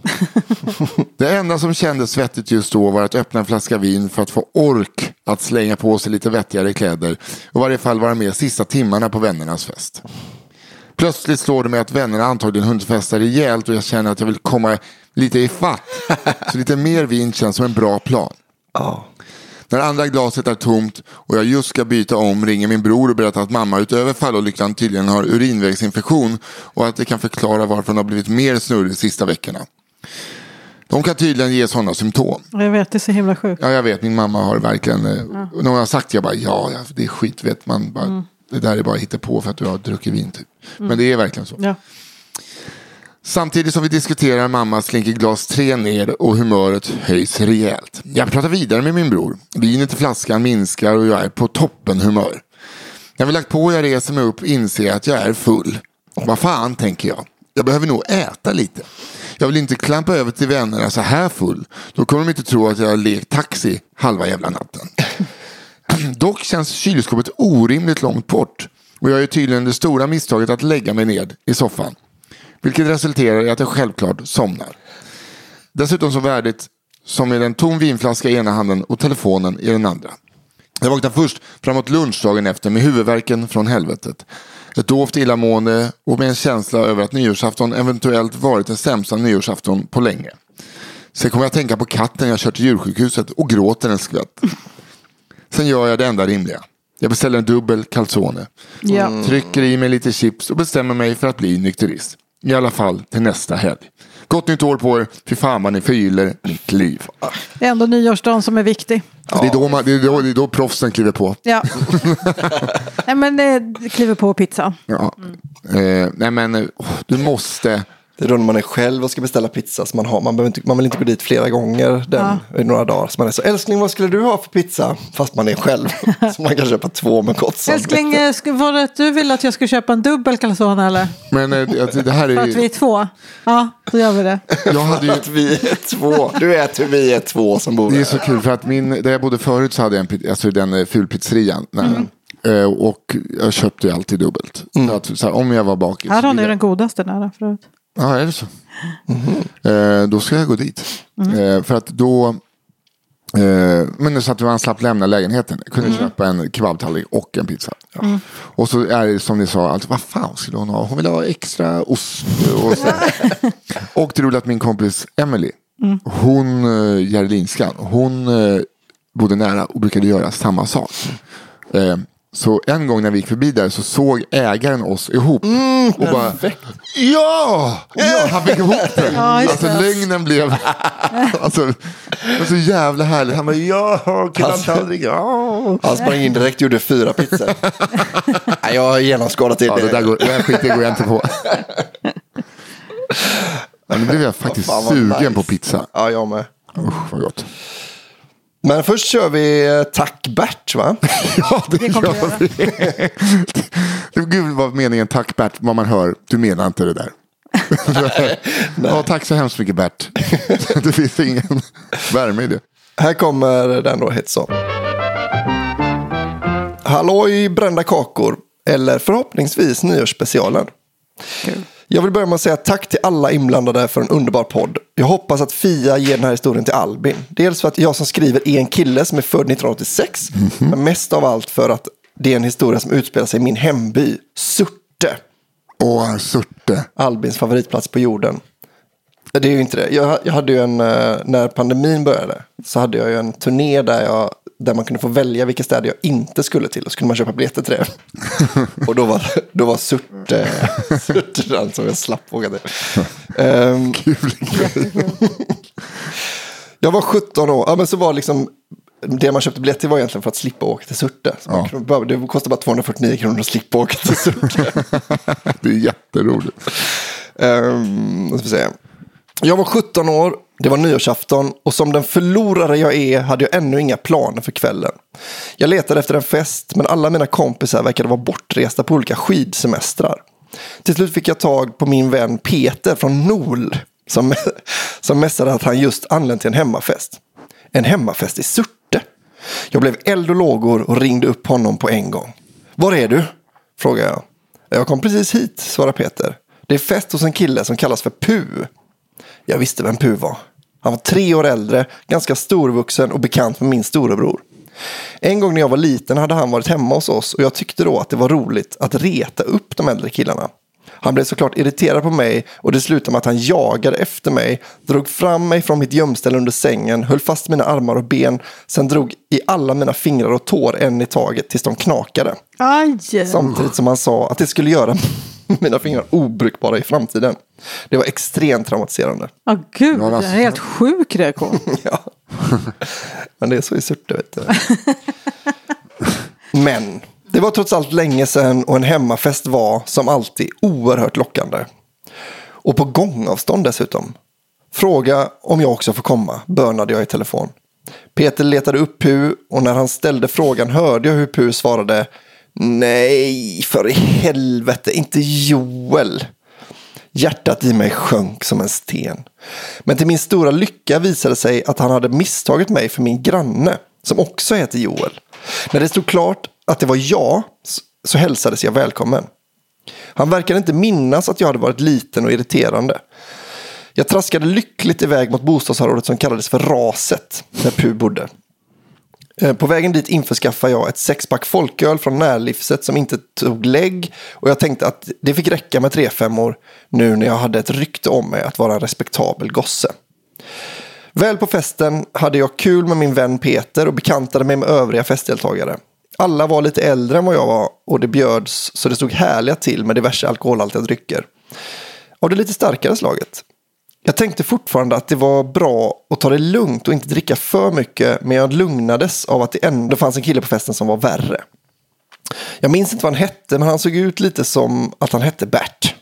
F: Det enda som kändes svettigt just då var att öppna en flaska vin för att få ork att slänga på sig lite vettigare kläder. Och i varje fall vara med sista timmarna på vännernas fest. Plötsligt slår det mig att vännerna antagligen hundfestar rejält och jag känner att jag vill komma lite i fatt. Så lite mer vin känns som en bra plan.
H: Oh.
F: När andra glaset är tomt och jag just ska byta om ringer min bror och berättar att mamma utöver fallolyckan tydligen har urinvägsinfektion och att det kan förklara varför hon har blivit mer snurrig de sista veckorna. De kan tydligen ge sådana symptom.
G: Jag vet, det är så himla sjukt.
F: Ja, jag vet. Min mamma har verkligen... Ja. När hon har sagt jag bara, ja, det är skit, vet man. Bara, mm. det där är bara hitta på för att du har druckit vin typ. Mm. Men det är verkligen så.
G: Ja.
F: Samtidigt som vi diskuterar mamma slinker glas tre ner och humöret höjs rejält. Jag pratar vidare med min bror. Vinet i flaskan minskar och jag är på toppen humör. När vi lagt på och jag reser mig upp inser jag att jag är full. Vad fan, tänker jag. Jag behöver nog äta lite. Jag vill inte klampa över till vännerna så här full. Då kommer de inte tro att jag har lekt taxi halva jävla natten. Dock känns kylskåpet orimligt långt bort. Och jag är tydligen det stora misstaget att lägga mig ned i soffan. Vilket resulterar i att jag självklart somnar. Dessutom så värdigt som med en tom vinflaska i ena handen och telefonen i den andra. Jag vaknar först framåt lunchdagen efter med huvudvärken från helvetet. Ett dovt illamående och med en känsla över att nyårsafton eventuellt varit den sämsta nyårsafton på länge. Sen kommer jag att tänka på katten jag kört till djursjukhuset och gråter en skvätt. Sen gör jag det enda rimliga. Jag beställer en dubbel calzone.
G: Ja.
F: Trycker i mig lite chips och bestämmer mig för att bli nykterist. I alla fall till nästa helg. Gott nytt år på er. Fy fan vad ni förgyller mitt liv.
G: Det är ändå nyårsdagen som är viktig.
F: Ja. Det, är då man, det, är då, det är då proffsen kliver på.
G: Ja. Nej men eh, kliver på pizzan.
F: Ja. Mm. Eh, nej men oh, du måste...
H: Det är då när man är själv och ska beställa pizza. Så man, har, man, behöver inte, man vill inte gå dit flera gånger den, ja. i några dagar. Så man är så, älskling, vad skulle du ha för pizza? Fast man är själv. Så man kan köpa två med gott samvete.
G: Älskling, var det att du vill att jag ska köpa en dubbel calzone eller?
F: Men eh, det här är...
G: För att vi är två. Ja, då gör vi det.
F: Jag hade ju...
H: Att vi är två. Du vet hur vi är två som bor där.
F: Det är så kul för att min, där jag bodde förut så hade jag en, alltså den fulpizzerian. Mm. Uh, och jag köpte ju alltid dubbelt. Mm. Så att, så här, om jag var bakis.
G: Här har ni den godaste nära förut.
F: Ja, är det så? Mm. Uh, då ska jag gå dit. Mm. Uh, för att då... Uh, men så att man slapp lämna lägenheten. Jag kunde mm. köpa en kebabtallrik och en pizza. Ja. Mm. Och så är det som ni sa, alltså, vad fan skulle hon ha? Hon vill ha extra ost. Och, så. Och det roliga att min kompis Emily, mm. hon, uh, Gerlinskan, hon uh, bodde nära och brukade göra samma sak. Uh, Så en gång när vi gick förbi där så såg ägaren oss ihop. Mm, och bara, ja! Ja, han fick ihop det. Ja, alltså lögnen blev... alltså, det var så jävla härligt. Han bara, ja, kebabtallrik, ja.
H: Han sprang in direkt och gjorde fyra pizzor. Jag har genomskådat det.
F: Ja, det där går, det där skit, det går jag inte på. Men nu blev jag faktiskt oh, sugen nice. på pizza.
H: Ja, jag med.
F: Usch, vad gott.
H: Men först kör vi Tack Bert, va?
F: Ja, det, det gör vi. Gud vad meningen Tack Bert, vad man hör. Du menar inte det där. Nej. Ja, tack så hemskt mycket Bert. Det finns ingen värme i det.
H: Här kommer den då, hit så. Halloj brända kakor. Eller förhoppningsvis nyårsspecialen. Kul. Jag vill börja med att säga tack till alla inblandade för en underbar podd. Jag hoppas att Fia ger den här historien till Albin. Dels för att jag som skriver är en kille som är född nittonhundraåttiosex. Mm-hmm. Men mest av allt för att det är en historia som utspelar sig i min hemby, Surte.
F: Åh, Surte.
H: Albins favoritplats på jorden. Det är ju inte det. Jag, jag hade ju en, när pandemin började så hade jag ju en turné där jag där man kunde få välja vilka städer jag inte skulle till. Och så kunde man köpa biljetter till det. Och då var, då var Surte, Surte den som jag slapp åka till. Um, jag var sjutton år. Ja, men så var liksom... Det man köpte biljett till var egentligen för att slippa åka till Surte. Ja. Man, det kostade bara tvåhundrafyrtionio kronor att slippa åka till Surte.
F: Det är jätteroligt.
H: Um, vad ska vi säga? Jag var sjutton år, det var nyårsafton och som den förlorare jag är hade jag ännu inga planer för kvällen. Jag letade efter en fest men alla mina kompisar verkade vara bortresta på olika skidsemestrar. Till slut fick jag tag på min vän Peter från Nol som, som mässade att han just anlänt till en hemmafest. En hemmafest i Surte. Jag blev eld och lågor och ringde upp honom på en gång. Var är du? Frågade jag. Jag kom precis hit, svarade Peter. Det är fest hos en kille som kallas för Pu. Jag visste vem Pu var. Han var tre år äldre, ganska storvuxen och bekant med min storebror. En gång när jag var liten hade han varit hemma hos oss och jag tyckte då att det var roligt att reta upp de äldre killarna. Han blev såklart irriterad på mig och det slutade med att han jagade efter mig, drog fram mig från mitt gömställe under sängen, höll fast mina armar och ben, sen drog i alla mina fingrar och tår en i taget tills de knakade.
G: Aj.
H: Samtidigt som han sa att det skulle göra mina fingrar obrukbara i framtiden. Det var extremt traumatiserande.
G: Ja, oh, gud, det är en helt sjuk reaktion.
H: Ja. Men det är så i Surte, vet du. Men Det var trots allt länge sedan och en hemmafest var som alltid oerhört lockande. Och på gångavstånd dessutom. Fråga om jag också får komma, bönade jag i telefon. Peter letade upp Pu och när han ställde frågan hörde jag hur Pu svarade: nej, för i helvete, inte Joel. Hjärtat i mig sjönk som en sten. Men till min stora lycka visade sig att han hade misstagit mig för min granne, som också heter Joel. När det stod klart att det var jag, så hälsades jag välkommen. Han verkade inte minnas att jag hade varit liten och irriterande. Jag traskade lyckligt iväg mot bostadsområdet som kallades för Raset, där Pu bodde. På vägen dit införskaffade jag ett sexpack folköl från närlivset som inte tog lägg, och jag tänkte att det fick räcka med tre femmor nu när jag hade ett rykte om mig att vara en respektabel gosse. Väl på festen hade jag kul med min vän Peter och bekantade mig med övriga festdeltagare. Alla var lite äldre än vad jag var och det bjöds så det stod härliga till med diverse alkoholhaltiga drycker. Av det lite starkare slaget. Jag tänkte fortfarande att det var bra att ta det lugnt och inte dricka för mycket, men jag lugnades av att det ändå fanns en kille på festen som var värre. Jag minns inte vad han hette, men han såg ut lite som att han hette Bert.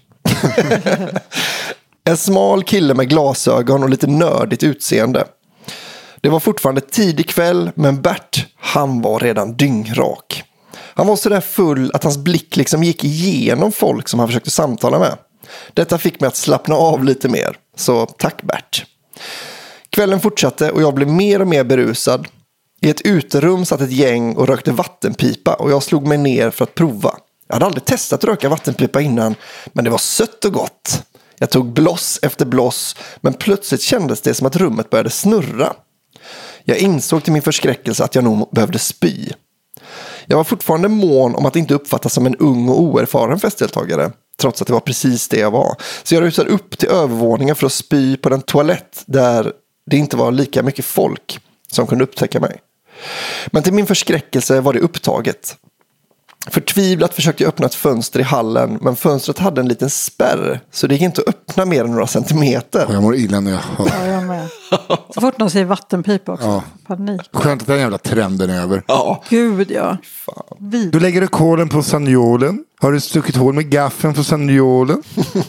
H: En smal kille med glasögon och lite nördigt utseende. Det var fortfarande tidig kväll, men Bert, han var redan dyngrak. Han var så där full att hans blick liksom gick igenom folk som han försökte samtala med. Detta fick mig att slappna av lite mer, så tack Bert. Kvällen fortsatte och jag blev mer och mer berusad. I ett uterum satt ett gäng och rökte vattenpipa och jag slog mig ner för att prova. Jag hade aldrig testat att röka vattenpipa innan, men det var sött och gott. Jag tog bloss efter bloss, men plötsligt kändes det som att rummet började snurra. Jag insåg till min förskräckelse att jag nog behövde spy. Jag var fortfarande mån om att inte uppfattas som en ung och oerfaren festdeltagare, trots att det var precis det jag var. Så jag rusade upp till övervåningen för att spy på den toalett där det inte var lika mycket folk som kunde upptäcka mig. Men till min förskräckelse var det upptaget. Förtvivlat försökte jag öppna ett fönster i hallen, men fönstret hade en liten spärr, så det gick inte att öppna mer än några centimeter.
F: Jag mår illa när jag hör.
G: Ja, jag med. Så fort någon säger vattenpipa också. Ja. Panik.
F: Skönt att den jävla trenden är över.
H: Ja.
G: Gud, ja.
F: Fan. Du lägger kolen på sanjolen. Har du stuckit hål med gaffeln på sanjolen?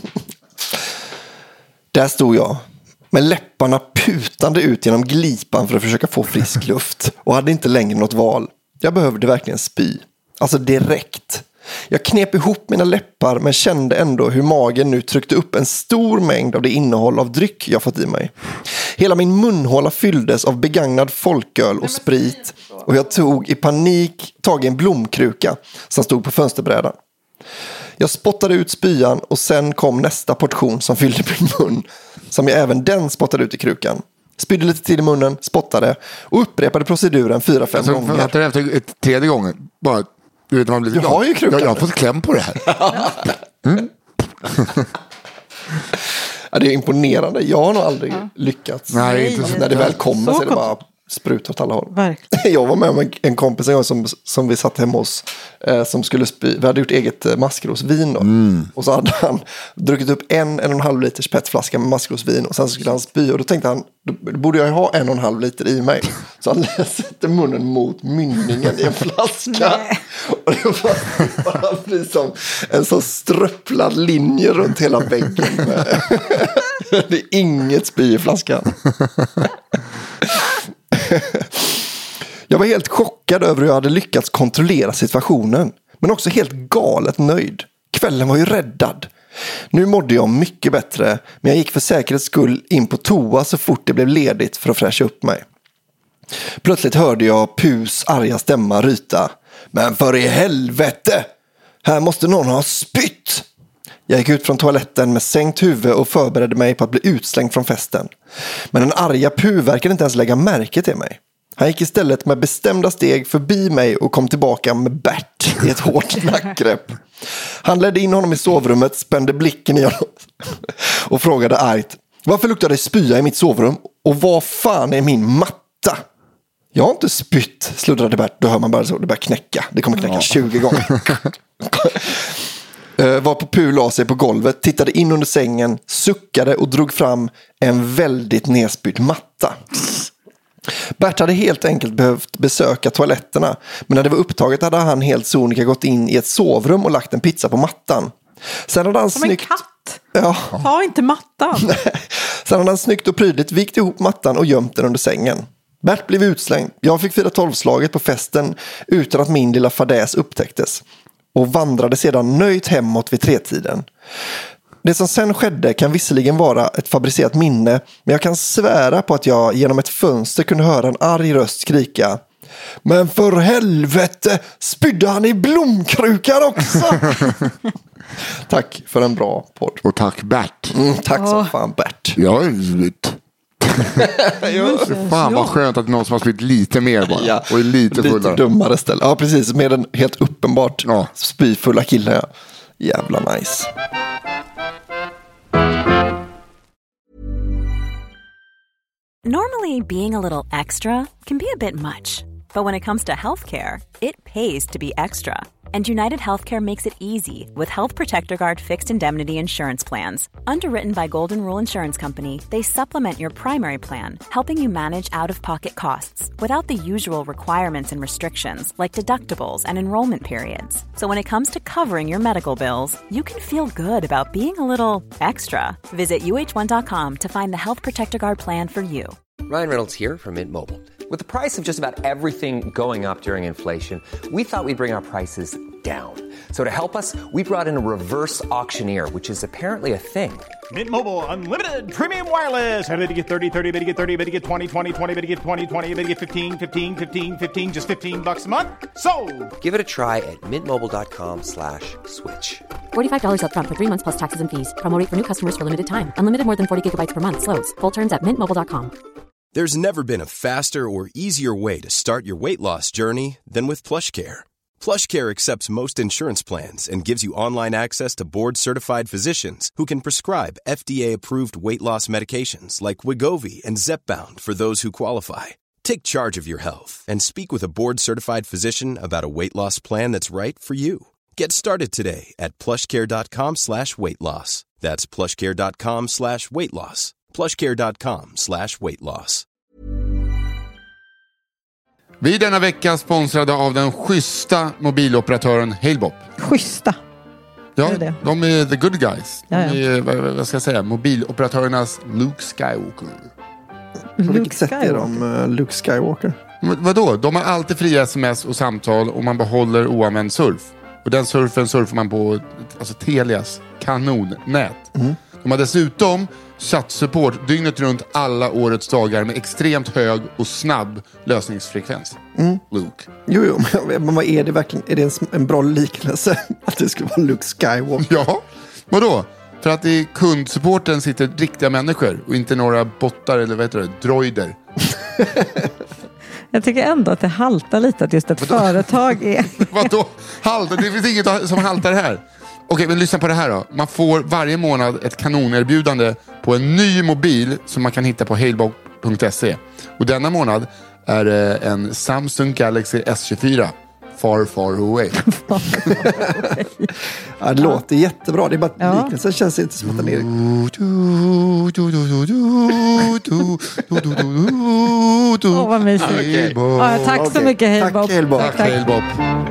H: Där stod jag, med läpparna putande ut genom glipan för att försöka få frisk luft, och hade inte längre något val. Jag behövde verkligen spy. Alltså direkt. Jag knep ihop mina läppar, men kände ändå hur magen nu tryckte upp en stor mängd av det innehåll av dryck jag fått i mig. Hela min munhåla fylldes av begagnad folköl och sprit, och jag tog i panik tag i en blomkruka som stod på fönsterbrädan. Jag spottade ut spyan och sen kom nästa portion som fyllde min mun, som jag även den spottade ut i krukan. Spydde lite till i munnen, spottade och upprepade proceduren fyra, fem alltså, gånger.
F: Efter, efter ett tredje gången, bara, du vet, man blir
H: du har ju krukan.
F: Jag, jag har fått kläm på det här. Mm.
H: Ja, det är imponerande. Jag har nog aldrig ja. lyckats.
F: Nej, inte
H: alltså, när det väl kommer så, så är det bara spruta åt alla håll.
G: Verkligen.
H: Jag var med om en kompis en gång som, som vi satt hemma hos, eh, som skulle spy. Vi hade gjort eget eh, maskrosvin då. Mm. Och så hade han druckit upp en, en och en halv liters petflaska med maskrosvin, och sen så skulle han spy, och då tänkte han, då borde jag ha en och en halv liter i mig. Så han sätter munnen mot mynningen i en flaska. Och det var bara blir som en så ströpplad linje runt hela väggen. Det är inget spy i flaskan. Jag var helt chockad över hur jag hade lyckats kontrollera situationen, men också helt galet nöjd. Kvällen var ju räddad. Nu mådde jag mycket bättre, men jag gick för säkerhets skull in på toa så fort det blev ledigt för att fräscha upp mig. Plötsligt hörde jag Pus arga stämma ryta: men för i helvete! Här måste någon ha spytt! Jag gick ut från toaletten med sänkt huvud och förberedde mig på att bli utslängd från festen. Men den arga Pu verkade inte ens lägga märke till mig. Han gick istället med bestämda steg förbi mig och kom tillbaka med Bert i ett hårt nackgrepp. Han ledde in honom i sovrummet, spände blicken i honom och frågade argt: varför luktar det spya i mitt sovrum? Och vad fan är min matta? Jag har inte spytt, sluddrade Bert. Då hör man bara så, det börjar knäcka. Det kommer knäcka ja. tjugo gånger. Var på Pu la sig på golvet, tittade in under sängen, suckade och drog fram en väldigt nedspydd matta. Bert hade helt enkelt behövt besöka toaletterna. Men när det var upptaget hade han helt sonika gått in i ett sovrum och lagt en pizza på mattan. Sen hade han
G: Som
H: snyggt...
G: en katt.
H: Ja.
G: Ta inte mattan.
H: Sen hade han snyggt och prydligt vikt ihop mattan och gömt den under sängen. Bert blev utslängd. Jag fick fira tolvslaget på festen utan att min lilla fadäs upptäcktes. Och vandrade sedan nöjt hemåt vid tretiden. Det som sen skedde kan visserligen vara ett fabricerat minne, men jag kan svära på att jag genom ett fönster kunde höra en arg röst skrika: men för helvete, spydde han i blomkrukan också? Tack för en bra podd.
F: Och tack Bert.
H: Mm, tack så fan Bert.
F: Jag är slut. Fan vad skönt att någon som har spytt lite mer bara. Ja, och är lite fullare.
H: Lite dummare ställe. Ja precis, med en helt uppenbart ja. spyfulla kille. Ja. Jävla nice.
I: Normally, being a little extra can be a bit much. But when it comes to healthcare, it pays to be extra. And United Healthcare makes it easy with Health Protector Guard fixed indemnity insurance plans. Underwritten by Golden Rule Insurance Company, they supplement your primary plan, helping you manage out-of-pocket costs without the usual requirements and restrictions like deductibles and enrollment periods. So when it comes to covering your medical bills, you can feel good about being a little extra. Visit U H one dot com to find the Health Protector Guard plan for you.
J: Ryan Reynolds here from Mint Mobile. With the price of just about everything going up during inflation, we thought we'd bring our prices down. So to help us, we brought in a reverse auctioneer, which is apparently a thing.
K: Mint Mobile Unlimited Premium Wireless. How to get thirty, thirty, how to get thirty, how to get twenty, twenty, twenty, how to get twenty, twenty, how to get fifteen, fifteen, fifteen, fifteen, just fifteen bucks a month? Sold!
J: Give it a try at mintmobile.com slash switch.
L: forty-five dollars up front for three months plus taxes and fees. Promo rate for new customers for limited time. Unlimited more than forty gigabytes per month. Slows full terms at mint mobile dot com.
M: There's never been a faster or easier way to start your weight loss journey than with PlushCare. PlushCare accepts most insurance plans and gives you online access to board-certified physicians who can prescribe F D A-approved weight loss medications like Wegovy and Zepbound for those who qualify. Take charge of your health and speak with a board-certified physician about a weight loss plan that's right for you. Get started today at plushcare.com slash weight loss. That's plushcare.com slash weight loss. plushcare.com slash weight loss.
F: Vi denna vecka sponsrade av den schyssta mobiloperatören Halebop.
G: Schyssta?
F: Ja,
G: är det?
F: De är the good guys. De
G: ja, ja.
F: är, vad, vad ska jag säga, mobiloperatörernas Luke Skywalker.
H: På vilket sätt är de uh, Luke Skywalker?
F: Men, vadå? De har alltid fria sms och samtal och man behåller oanvänd surf. Och den surfen surfar man på alltså Telias kanonnät. Mm. De har dessutom chattsupport dygnet runt alla årets dagar med extremt hög och snabb lösningsfrekvens. Mm. Luke.
H: Jo, jo, men vad är det verkligen? Är det en, en bra liknelse att det skulle vara Luke Skywalker?
F: Ja, vadå? För att i kundsupporten sitter riktiga människor och inte några bottar eller vad heter det, droider.
G: Jag tycker ändå att det haltar lite att just ett vadå? Företag är...
F: Vadå? Haltar? Det finns inget som haltar här. Okej, men lyssna på det här då. Man får varje månad ett kanonerbjudande på en ny mobil som man kan hitta på halebop punkt se. Och denna månad är det en Samsung Galaxy S tjugofyra. Far, far away.
H: Ja, det låter jättebra. Det är bara ja. Liknelsen känns inte som att den är...
G: Åh, vad mysigt. Okay. Ja, tack så okay. mycket, Halebop.
H: Tack, Halebop.
F: Tack, tack. Halebop.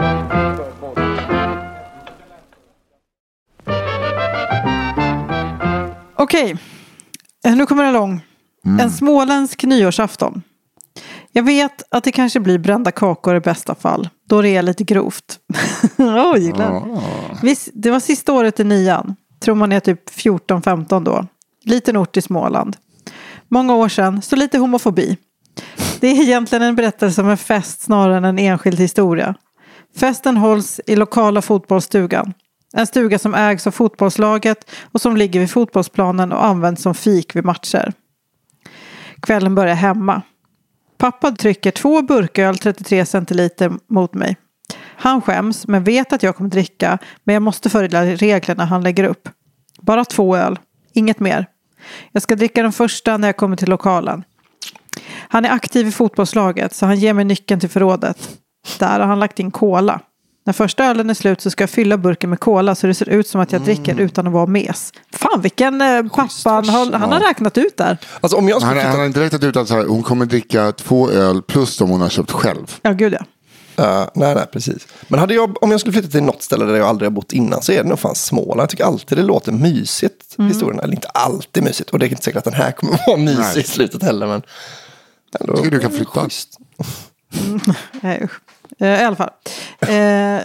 G: Okej, nu kommer det lång. Mm. En småländsk nyårsafton. Jag vet att det kanske blir brända kakor i bästa fall. Då det är lite grovt. Åh, oh, gillar. Oh. Visst, det var sista året i nian. Tror man är typ fjorton femton då. Liten ort i Småland. Många år sedan, så lite homofobi. Det är egentligen en berättelse om en fest snarare än en enskild historia. Festen hålls i lokala fotbollsstugan. En stuga som ägs av fotbollslaget och som ligger vid fotbollsplanen och används som fik vid matcher. Kvällen börjar hemma. Pappa trycker två burköl trettiotre centiliter mot mig. Han skäms men vet att jag kommer dricka, men jag måste följa reglerna han lägger upp. Bara två öl, inget mer. Jag ska dricka den första när jag kommer till lokalen. Han är aktiv i fotbollslaget så han ger mig nyckeln till förrådet. Där har han lagt in cola. När första ölen är slut så ska jag fylla burken med cola så det ser ut som att jag dricker mm. utan att vara mes. Fan, vilken eh, pappa han, har, han har räknat ut där.
H: Alltså, om jag
F: han,
H: flytta...
F: han har inte räknat ut att så här, hon kommer dricka två öl plus de hon har köpt själv.
G: Ja, gud ja.
H: Uh, nej, nej, precis. Men hade jag, om jag skulle flytta till något ställe där jag aldrig har bott innan så är det nog fan Småland. Jag tycker alltid det låter mysigt, mm. historien. Eller inte alltid mysigt. Och det är inte säkert att den här kommer vara mysig nej. i slutet heller. Men
F: ändå, jag tycker du kan flytta.
G: Mm. Nej, usch. Uh, I alla fall. Uh,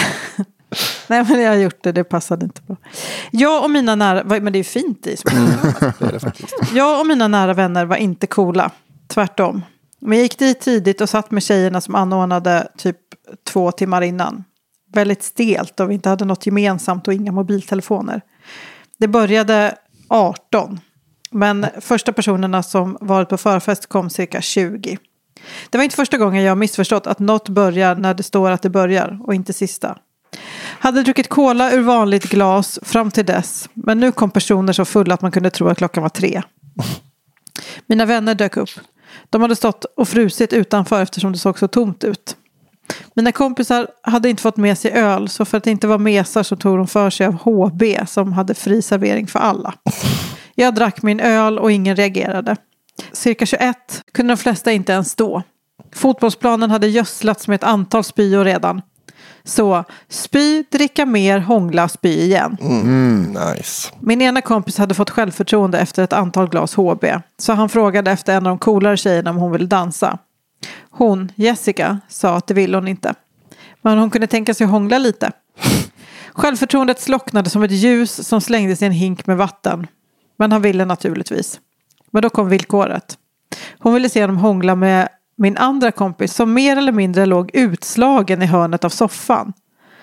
G: nej, men jag har gjort det. Det passade inte bra. Jag och mina nära... Men det är fint i Småland. Mm. Det är det faktiskt. Jag och mina nära vänner var inte coola. Tvärtom. Men jag gick dit tidigt och satt med tjejerna som anordnade typ två timmar innan. Väldigt stelt och vi inte hade något gemensamt och inga mobiltelefoner. Det började arton. Men första personerna som varit på förfest kom cirka tjugo. Det var inte första gången jag missförstått att något börjar när det står att det börjar och inte sista. Hade druckit cola ur vanligt glas fram till dess. Men nu kom personer så fulla att man kunde tro att klockan var tre. Mina vänner dök upp. De hade stått och frusit utanför eftersom det såg så tomt ut. Mina kompisar hade inte fått med sig öl så för att det inte var mesar så tog de för sig av H B som hade fri servering för alla. Jag drack min öl och ingen reagerade. Cirka tjugoett kunde de flesta inte ens stå. Fotbollsplanen hade gödslats med ett antal spyor redan. Så spy, dricka mer, hångla, spy igen.
H: Mm, nice.
G: Min ena kompis hade fått självförtroende efter ett antal glas H B. Så han frågade efter en av de coolare tjejerna om hon ville dansa. Hon, Jessica, sa att det ville hon inte. Men hon kunde tänka sig att hångla lite. Självförtroendet slocknade som ett ljus som slängdes i en hink med vatten. Men han ville naturligtvis. Men då kom villkoret. Hon ville se dem hångla med min andra kompis som mer eller mindre låg utslagen i hörnet av soffan.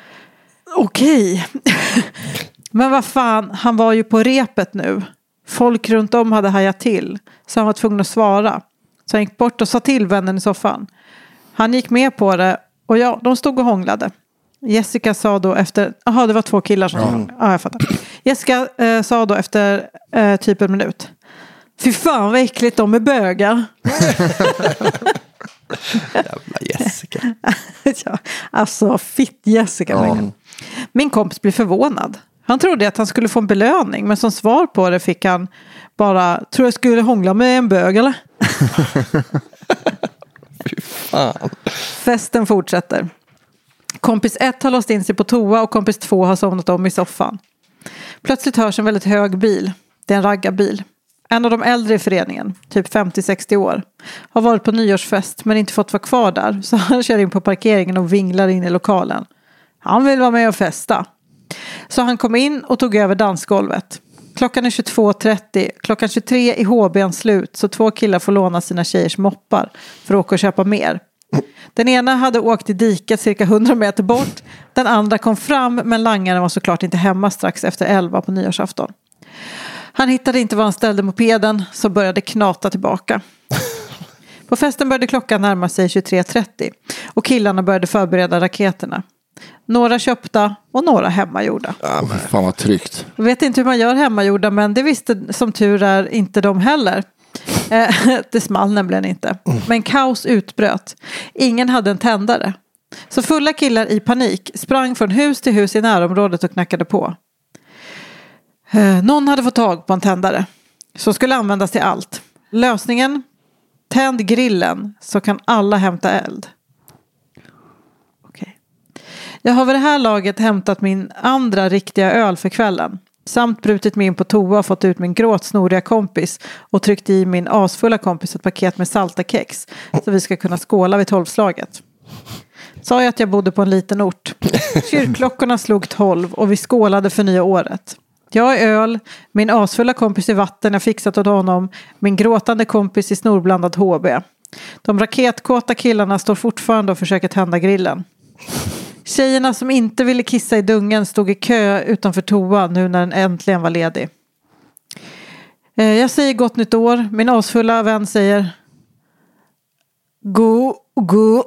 G: Okej. Men vad fan, han var ju på repet nu. Folk runt om hade hajat till. Så han var tvungen att svara. Så han gick bort och sa till vännen i soffan. Han gick med på det. Och ja, de stod och hånglade. Jessica sa då efter... Jaha, det var två killar som... Mm. Ja, jag fattar. Jessica eh, sa då efter eh, typ en minut. Fy fan vad äckligt de är bögar.
H: Jävla Jessica.
G: Ja, alltså fitt Jessica. Ja. Min kompis blev förvånad. Han trodde att han skulle få en belöning. Men som svar på det fick han bara... Tror jag skulle hångla med en bög eller?
H: Fy fan.
G: Festen fortsätter. Kompis ett har låst in sig på toa och kompis två har somnat om i soffan. Plötsligt hörs en väldigt hög bil. Det är en raggarbil. En av de äldre i föreningen, typ femtio sextio år, har varit på nyårsfest men inte fått vara kvar där. Så han kör in på parkeringen och vinglar in i lokalen. Han vill vara med och festa. Så han kom in och tog över dansgolvet. Klockan är tjugotvå trettio. Klockan tjugotre i H B:n slut så två killar får låna sina tjejers moppar för att åka och köpa mer. Den ena hade åkt i diket cirka hundra meter bort. Den andra kom fram men langaren var såklart inte hemma strax efter elva på nyårsafton. Han hittade inte var han ställde mopeden så började knata tillbaka. På festen började klockan närma sig tjugotre trettio och killarna började förbereda raketerna. Några köpta och några hemmagjorda.
F: Ja, men fan vad tryggt.
G: Jag vet inte hur man gör hemmagjorda men det visste som tur är inte de heller. Det small nämligen inte. Men kaos utbröt. Ingen hade en tändare. Så fulla killar i panik sprang från hus till hus i närområdet och knackade på. Någon hade fått tag på en tändare som skulle användas till allt. Lösningen? Tänd grillen så kan alla hämta eld. Okej. Jag har vid det här laget hämtat min andra riktiga öl för kvällen. Samt brutit mig in på toa och fått ut min gråtsnoriga kompis och tryckt i min asfulla kompis ett paket med salta kex så vi ska kunna skåla vid tolvslaget. Sa jag att jag bodde på en liten ort. Kyrkklockorna slog tolv och vi skålade för nya året. Jag är öl, min asfulla kompis i vatten jag fixat åt honom, min gråtande kompis i snorblandad H B. De raketkåta killarna står fortfarande och försöker tända grillen. Tjejerna som inte ville kissa i dungen stod i kö utanför toa nu när den äntligen var ledig. Jag säger gott nytt år. Min asfulla vän säger go, go.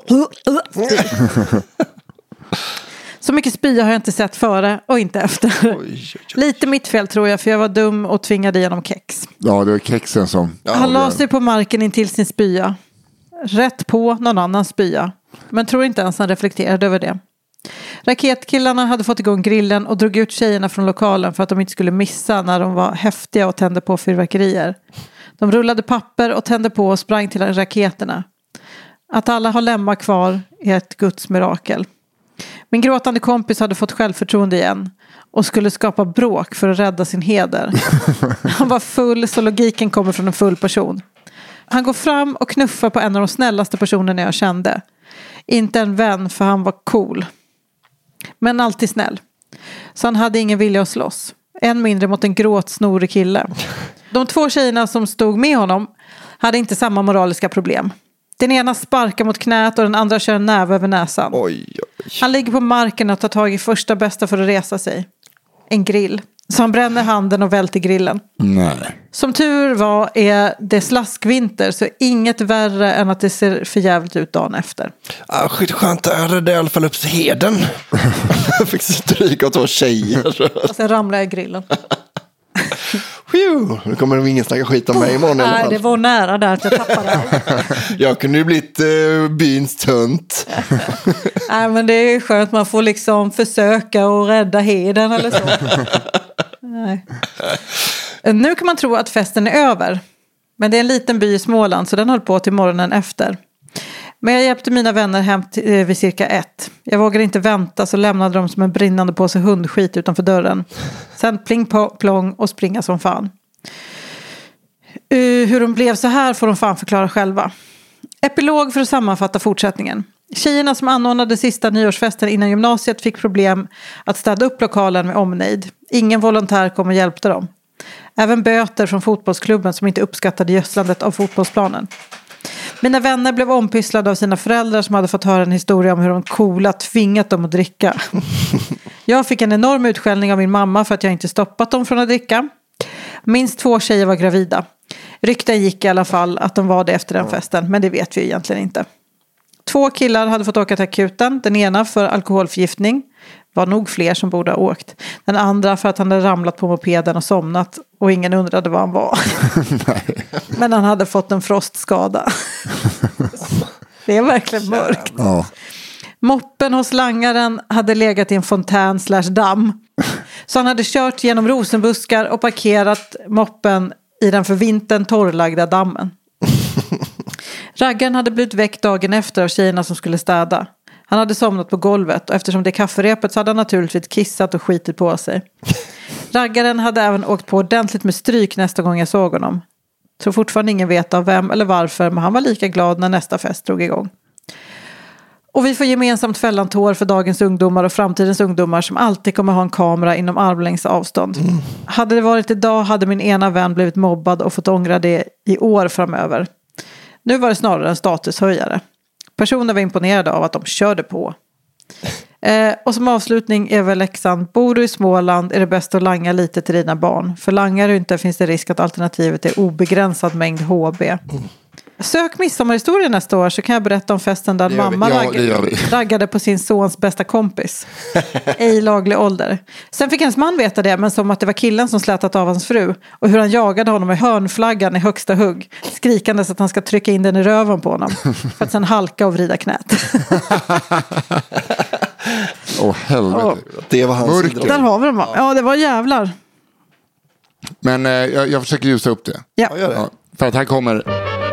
G: Så mycket spya har jag inte sett före och inte efter. Oj, oj, oj. Lite mitt fel tror jag för jag var dum och tvingade igenom kex.
F: Ja, det var kexen som...
G: Han la sig på marken in till sin spya. Rätt på någon annan spya. Men tror inte ens han reflekterade över det. Raketkillarna hade fått igång grillen och drog ut tjejerna från lokalen för att de inte skulle missa när de var häftiga och tände på fyrverkerier. De rullade papper och tände på och sprang till raketerna. Att alla har lemmar kvar är ett Guds mirakel. Min gråtande kompis hade fått självförtroende igen och skulle skapa bråk för att rädda sin heder. Han var full, så logiken kommer från en full person. Han går fram och knuffar på en av de snällaste personerna jag kände. Inte en vän, för han var cool. Men alltid snäll. Så han hade ingen vilja att slåss. Än mindre mot en gråt, snorig kille. De två tjejerna som stod med honom hade inte samma moraliska problem. Den ena sparkar mot knät och den andra kör en näve över näsan.
H: Oj, oj.
G: Han ligger på marken och tar tag i första bästa för att resa sig. En grill. Så han bränner handen och välter grillen.
F: Nej.
G: Som tur var är det slaskvinter, så inget värre än att det ser för jävligt ut dagen efter.
H: Ah, skit skönt, jag räddade i alla fall upp heden. Jag fick stryka av två tjejer.
G: Och sen ramlade jag i grillen.
H: Nu kommer de ingen snacka skit om mig imorgon.
G: Nej, det var nära där att jag tappade allt.
H: Jag kunde ju blivit uh, byns tunt.
G: Nej, men det är skönt, man får liksom försöka och rädda heden eller så. Nej. Nu kan man tro att festen är över. Men det är en liten by i Småland, så den höll på till morgonen efter. Men jag hjälpte mina vänner hem till, vid cirka ett. Jag vågade inte vänta, så lämnade de som en brinnande påse hundskit utanför dörren. Sen pling plong och springa som fan. Uh, hur de blev så här får de fan förklara själva. Epilog för att sammanfatta fortsättningen. Tjejerna som anordnade sista nyårsfesten innan gymnasiet fick problem att städa upp lokalen med omnejd. Ingen volontär kom och hjälpte dem. Även böter från fotbollsklubben som inte uppskattade gödslandet av fotbollsplanen. Mina vänner blev ompysslade av sina föräldrar som hade fått höra en historia om hur de coola tvingat dem att dricka. Jag fick en enorm utskällning av min mamma för att jag inte stoppat dem från att dricka. Minst två tjejer var gravida. Rykten gick i alla fall att de var det efter den festen, men det vet vi egentligen inte. Två killar hade fått åka till akuten. Den ena för alkoholförgiftning. Var nog fler som borde ha åkt. Den andra för att han hade ramlat på mopeden och somnat. Och ingen undrade vad han var. Men han hade fått en frostskada. Det är verkligen mörkt.
F: Ja.
G: Moppen hos langaren hade legat i en fontän slash damm. Så han hade kört genom rosenbuskar och parkerat moppen i den för vintern torrlagda dammen. Raggaren hade blivit väckt dagen efter av tjejerna som skulle städa. Han hade somnat på golvet och eftersom det är kafferepet så hade han naturligtvis kissat och skitit på sig. Raggaren hade även åkt på ordentligt med stryk nästa gång jag såg honom. Tror fortfarande ingen vet av vem eller varför, men han var lika glad när nästa fest drog igång. Och vi får gemensamt fälla en tår för dagens ungdomar och framtidens ungdomar som alltid kommer ha en kamera inom armlängds avstånd. Mm. Hade det varit idag hade min ena vän blivit mobbad och fått ångra det i år framöver. Nu var det snarare en statushöjare. Personer var imponerade av att de körde på. Eh, och som avslutning är väl läxan: bor du i Småland är det bäst att langa lite till dina barn. För langar du inte finns det risk att alternativet är obegränsad mängd H B. Mm. Sök midsommarhistoria nästa år så kan jag berätta om festen där mamma
F: ja,
G: raggade, raggade på sin sons bästa kompis. I laglig ålder. Sen fick hans man veta det, men som att det var killen som slätat av hans fru. Och hur han jagade honom med hörnflaggan i högsta hugg. Skrikandes att han ska trycka in den i röven på honom. För att sen halka och vrida knät.
F: Åh oh, helvete. Oh.
H: Det var hans
F: Mörker.
G: Där har vi dem. Ja, det var jävlar.
F: Men eh, jag, jag försöker ljusa upp det.
G: Ja.
F: Ja, för att här kommer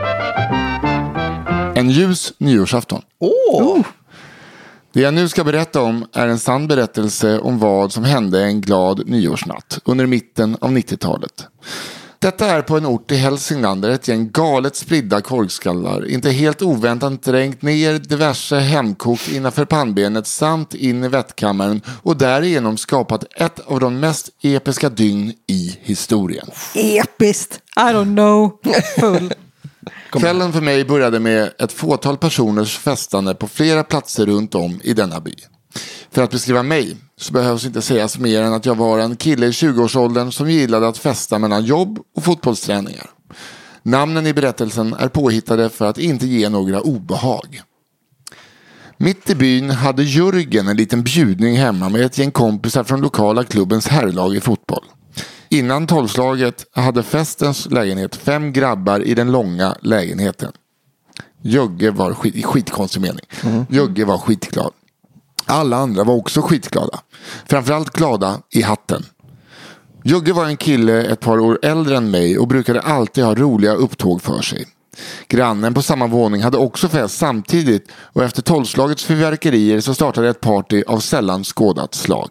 F: en ljus nyårsafton.
H: Åh! Oh.
F: Det jag nu ska berätta om är en sann berättelse om vad som hände en glad nyårsnatt under mitten av nittiotalet. Detta är på en ort i Hälsingland där ett gäng galet spridda korgskallar inte helt oväntat drängt ner diverse hemkok innanför pannbenet samt in i vettkammaren och därigenom skapat ett av de mest episka dygn i historien.
G: Episkt? I don't know. Full.
F: Kvällen för mig började med ett fåtal personers festande på flera platser runt om i denna by. För att beskriva mig så behövs inte sägas mer än att jag var en kille i tjugoårsåldern som gillade att festa mellan jobb och fotbollsträningar. Namnen i berättelsen är påhittade för att inte ge några obehag. Mitt i byn hade Jörgen en liten bjudning hemma med ett gäng kompisar från lokala klubbens herrlag i fotboll. Innan tolvslaget hade festens lägenhet fem grabbar i den långa lägenheten. Jögge var skit, i skitkonstig mening. Mm. Jögge var skitglad. Alla andra var också skitglada. Framförallt glada i hatten. Jugge var en kille ett par år äldre än mig och brukade alltid ha roliga upptåg för sig. Grannen på samma våning hade också fest samtidigt och efter tolvslagets fyrverkerier så startade ett party av sällan skådat slag.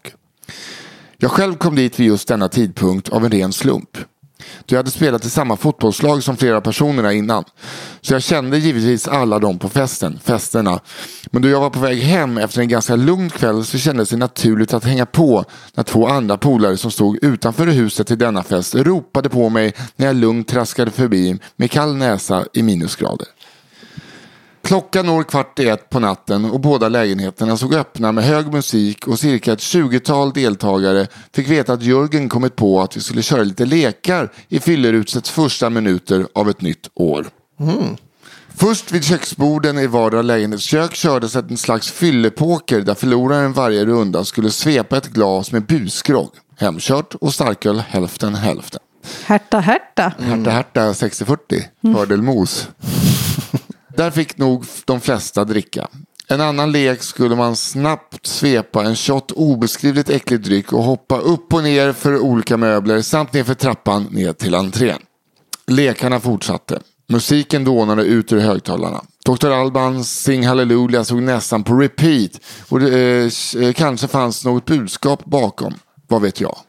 F: Jag själv kom dit vid just denna tidpunkt av en ren slump. Jag hade spelat i samma fotbollslag som flera personerna innan. Så jag kände givetvis alla dem på festen, festerna. Men då jag var på väg hem efter en ganska lugn kväll så kändes det naturligt att hänga på när två andra polare som stod utanför huset till denna fest ropade på mig när jag lugnt traskade förbi med kall näsa i minusgrader. Klockan når kvart i ett på natten och båda lägenheterna såg öppna med hög musik och cirka ett tjugotal deltagare fick veta att Jörgen kommit på att vi skulle köra lite lekar i Fyllerutsets första minuter av ett nytt år. Mm. Först vid köksborden i vardera lägenhetskök kördes en slags fyllepoker där förloraren varje runda skulle svepa ett glas med busgrogg, hemkört och starköl hälften hälften.
G: Härta, härta.
F: Mm. Härta, härta sextio fyrtio. Mm. Fördelmos. Där fick nog de flesta dricka. En annan lek skulle man snabbt svepa en shot obeskrivligt äcklig dryck och hoppa upp och ner för olika möbler samt ner för trappan ner till entrén. Lekarna fortsatte. Musiken dånade ut ur högtalarna. doktor Albans Sing Hallelujah såg nästan på repeat och det eh, kanske fanns något budskap bakom. Vad vet jag.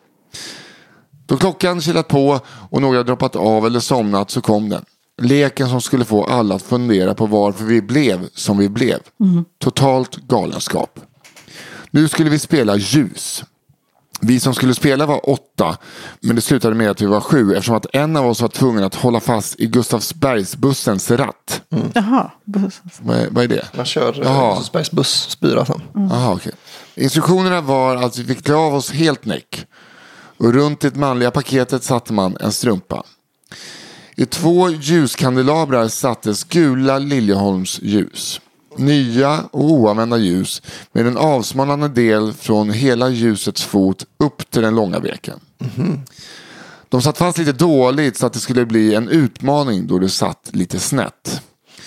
F: Då klockan kilat på och några droppat av eller somnat så kom den. Leken som skulle få alla att fundera på varför vi blev som vi blev. Mm. Totalt galenskap. Nu skulle vi spela ljus. Vi som skulle spela var åtta, men det slutade med att vi var sju eftersom att en av oss var tvungen att hålla fast i Gustavsbergsbussens ratt.
G: Mm. Jaha,
F: vad är, vad är det?
H: Man kör Gustavsbergs buss, spyra sen.
F: Mm. Jaha, okej. Instruktionerna var att vi fick klä av oss helt näck. Och runt det manliga paketet satte man en strumpa. I två ljuskandelabrar sattes gula Liljeholms ljus. Nya och oanvända ljus med en avsmalnande del från hela ljusets fot upp till den långa veken. Mm-hmm. De satt fast lite dåligt så att det skulle bli en utmaning då det satt lite snett.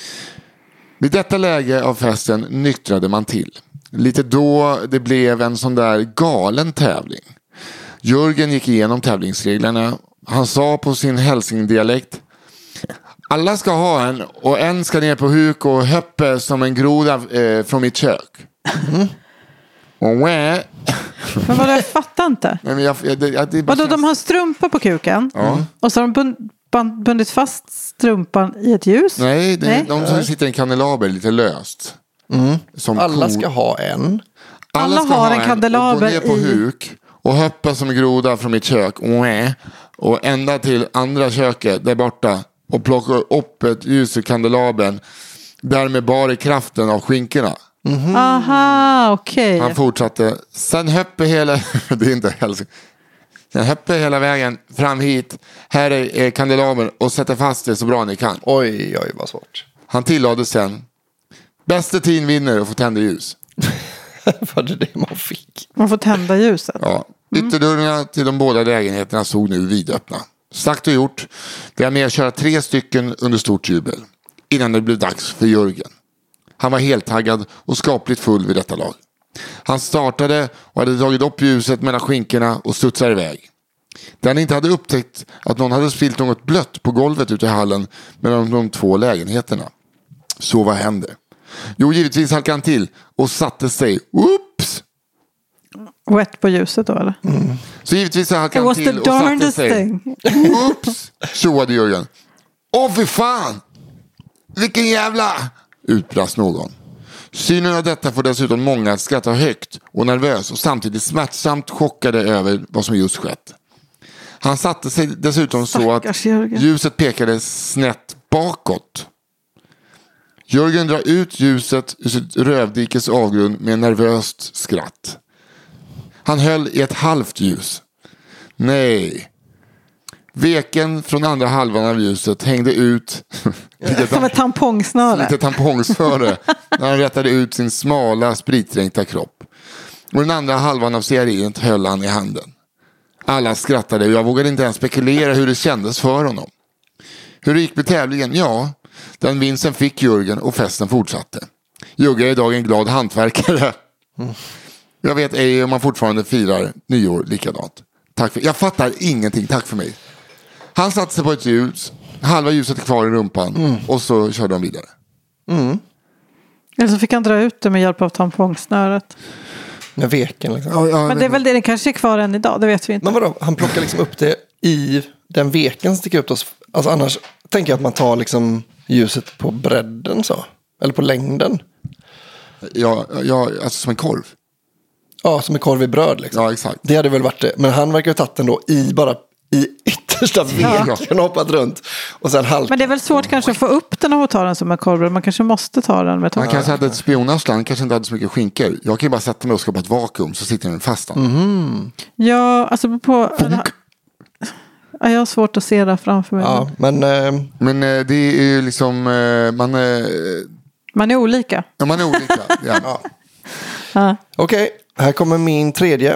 F: Vid detta läge av festen nyktrade man till. Lite då det blev en sån där galen tävling. Jörgen gick igenom tävlingsreglerna. Han sa på sin hälsingdialekt: alla ska ha en och en ska ner på huk och höppe som en groda eh, från mitt kök. Mm. Och wä.
G: Men vad, jag fattar inte.
F: Nej, men jag, jag, det, jag, det
G: Vadå, de har strumpa på kuken
F: ja.
G: Och så har de bund, band, bundit fast strumpan i ett ljus.
F: Nej, det, Nej. de som sitter i en kandelaber lite löst.
H: Mm. Som alla ska ha en.
G: Alla, alla ska har ha en kandelaber
F: och gå ner på
G: i...
F: huk och höppa som en groda från mitt kök. Och ända till andra köket där borta. Och plocka upp ett ljus i kandelabern. Därmed bar i kraften av skinkorna.
G: Mm-hmm. Aha, okej. Okay.
F: Han fortsatte. Sen höppe hela... det är inte hälsing. Sen höppe hela vägen fram hit. Här är kandelabern och sätter fast det så bra ni kan.
H: Oj, oj, vad svårt.
F: Han tillade sen. Bästa tid vinner och får tända ljus.
H: Var det det man fick?
G: Man får tända ljuset.
F: Ja. Ytterdörrarna till de båda lägenheterna såg nu vidöppna. Sagt och gjort. Vi har med att köra tre stycken under stort jubel. Innan det blev dags för Jörgen. Han var helt taggad och skapligt full vid detta lag. Han startade och hade tagit upp ljuset mellan skinkorna och studsade iväg. Där han inte hade upptäckt att någon hade spilt något blött på golvet ute i hallen mellan de två lägenheterna. Så vad hände? Jo, givetvis halkade han till och satte sig. Oops!
G: Wet på ljuset då, eller?
F: Mm. Så givetvis halkade han till och satte sig. Oops! Tjoade Jörgen. Åh, fy fan! Vilken jävla... utbrast någon. Synen av detta får dessutom många att skratta högt och nervös och samtidigt smärtsamt chockade över vad som just skett. Han satte sig dessutom så att ljuset pekade snett bakåt. Jörgen drar ut ljuset ur sitt rövdikes avgrund med en nervöst skratt. Han höll i ett halvt ljus. Nej. Veken från andra halvan av ljuset hängde ut
G: som ett tampongsnöre.
F: Lite tampongsnöre när han rättade ut sin smala spritdränkta kropp. Och den andra halvan av stearinet höll han i handen. Alla skrattade och jag vågade inte ens spekulera hur det kändes för honom. Hur det gick med tävlingen? Ja, den vinsten fick Jörgen och festen fortsatte. Jörgen är idag en glad hantverkare. Mm. Jag vet ej om man fortfarande firar nyår likadant. Tack för, jag fattar ingenting, tack för mig. Han satte sig på ett ljus, halva ljuset är kvar i rumpan mm. och så körde de vidare.
H: Mm.
G: Eller så fick han dra ut det med hjälp av tampongsnöret.
H: Med veken liksom.
F: Ja, ja,
G: men det är väl det, det kanske är kvar än idag, det vet vi inte.
H: Men vadå, han plockar liksom upp det i den veken som sticker upp oss. Alltså annars tänker jag att man tar liksom ljuset på bredden så. Eller på längden.
F: Ja, ja alltså som en korv.
H: Ja, som en korv i bröd liksom.
F: Ja, exakt.
H: Det hade väl varit det. Men han verkar ha tagit den då i bara i yttersta veken och hoppat runt. Och sen halkat.
G: Men det är väl svårt kanske att få upp den och ta den som en korv. Man kanske måste ta den med tång.
F: Man kanske hade ett spionarsland, han kanske inte hade så mycket skinkor. Jag kan ju bara sätta mig och skapa ett vakuum så sitter den fast.
H: Mm.
G: Ja, alltså på... Ja, jag har svårt att se det framför mig.
H: Ja, men... Äh...
F: Men äh, det är ju liksom... Äh, man, äh...
G: man är olika.
F: Ja, man är olika. Ja.
H: Ja. Ja. Okej, okay, här kommer min tredje.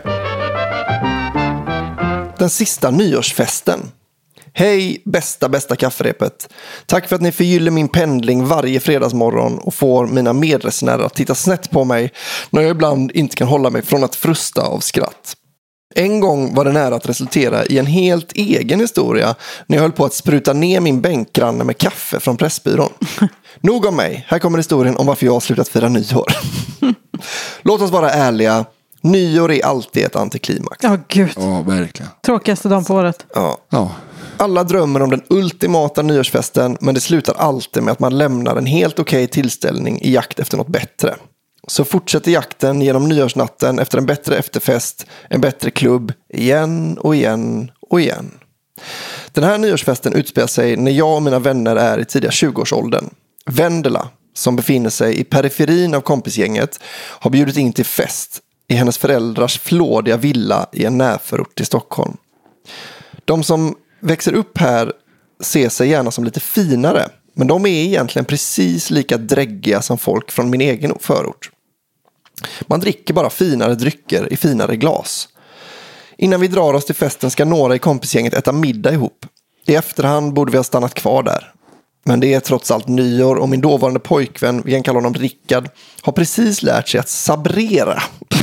H: Den sista nyårsfesten. Hej, bästa, bästa kafferepet. Tack för att ni förgyller min pendling varje fredagsmorgon och får mina medresenärer att titta snett på mig när jag ibland inte kan hålla mig från att frusta av skratt. En gång var det nära att resultera i en helt egen historia när jag höll på att spruta ner min bänkgranne med kaffe från Pressbyrån. Nog om mig, här kommer historien om varför jag har slutat fira nyår. Låt oss vara ärliga. Nyår är alltid ett antiklimax.
G: Ja, gud.
F: Ja, verkligen.
G: Tråkigaste dagen på året.
H: Ja.
F: Ja.
H: Alla drömmer om den ultimata nyårsfesten, men det slutar alltid med att man lämnar en helt okej tillställning i jakt efter något bättre. Så fortsätter jakten genom nyårsnatten efter en bättre efterfest, en bättre klubb, igen och igen och igen. Den här nyårsfesten utspelar sig när jag och mina vänner är i tidiga tjugoårsåldern. Vendela, som befinner sig i periferin av kompisgänget, har bjudit in till fest i hennes föräldrars flådiga villa i en närförort till Stockholm. De som växer upp här ser sig gärna som lite finare, men de är egentligen precis lika dräggiga som folk från min egen förort. Man dricker bara finare drycker i finare glas. Innan vi drar oss till festen ska några i kompisgänget äta middag ihop. I efterhand borde vi ha stannat kvar där. Men det är trots allt nyår och min dåvarande pojkvän, vi kan kalla honom Rickard, har precis lärt sig att sabrera.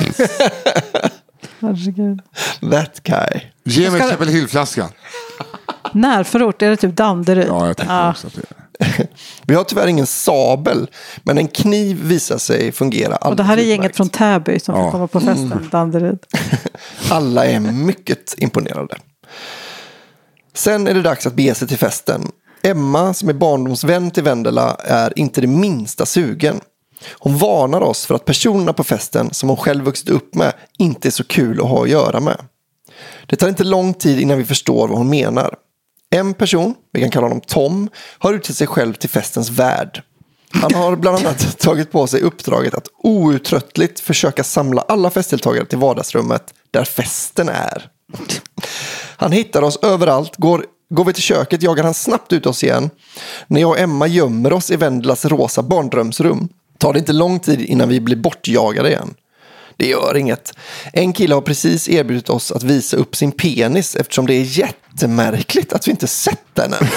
G: Herregud.
H: That guy.
F: Ge mig Chapel Hill-flaskan.
G: Närförort, är det typ Danderyd?
F: Ja, jag tänkte
G: ja.
F: också att det är.
H: Vi har tyvärr ingen sabel, men en kniv visar sig fungera.
G: Och det här är gänget från Täby som
F: ja.
G: får komma på festen, mm. Danderyd.
H: Alla är mycket imponerade. Sen är det dags att bege sig till festen. Emma, som är barndomsvän till Vendela, är inte det minsta sugen. Hon varnar oss för att personerna på festen som hon själv vuxit upp med inte är så kul att ha att göra med. Det tar inte lång tid innan vi förstår vad hon menar. En person, vi kan kalla honom Tom, har utsett sig själv till festens värd. Han har bland annat tagit på sig uppdraget att outtröttligt försöka samla alla festdeltagare till vardagsrummet där festen är. Han hittar oss överallt, går, går vi till köket jagar han snabbt ut oss igen. När jag och Emma gömmer oss i Vendelas rosa barndrömsrum tar det inte lång tid innan vi blir bortjagade igen. Det gör inget. En kille har precis erbjudit oss att visa upp sin penis eftersom det är jättemärkligt att vi inte sett den än.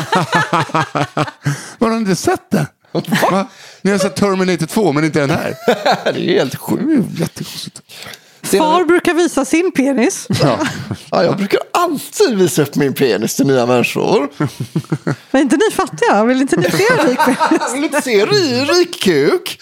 F: Var har ni inte sett den? Va? Ni har sett Terminator två men inte den här.
H: Det är helt sjukt.
F: Jättekonstigt.
G: Far brukar visa sin penis.
H: Ja. Ja, jag brukar alltid visa upp min penis till nya människor.
G: Men inte ni fattiga? Vill inte ni se rik penis?
H: Vill inte se rik, rik kuk?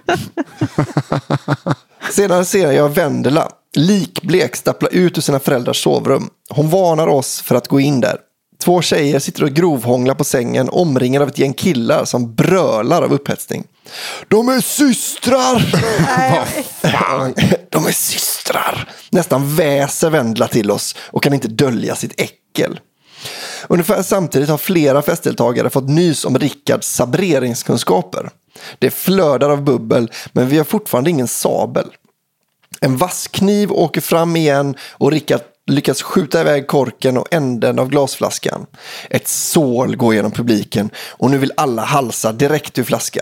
H: Senare ser jag Vendela likblek stappla ut ur sina föräldrars sovrum. Hon varnar oss för att gå in där. Två tjejer sitter och grovhånglar på sängen omringade av ett gäng killar som brölar av upphetsning. De är systrar! De är systrar! Nästan väser Vendela till oss och kan inte dölja sitt äckel. Ungefär samtidigt har flera festdeltagare fått nys om Rickards sabreringskunskaper. Det flödar av bubbel, men vi har fortfarande ingen sabel. En vasskniv åker fram igen och Rickard lyckas skjuta iväg korken och änden av glasflaskan. Ett sål går genom publiken och nu vill alla halsa direkt ur flaskan.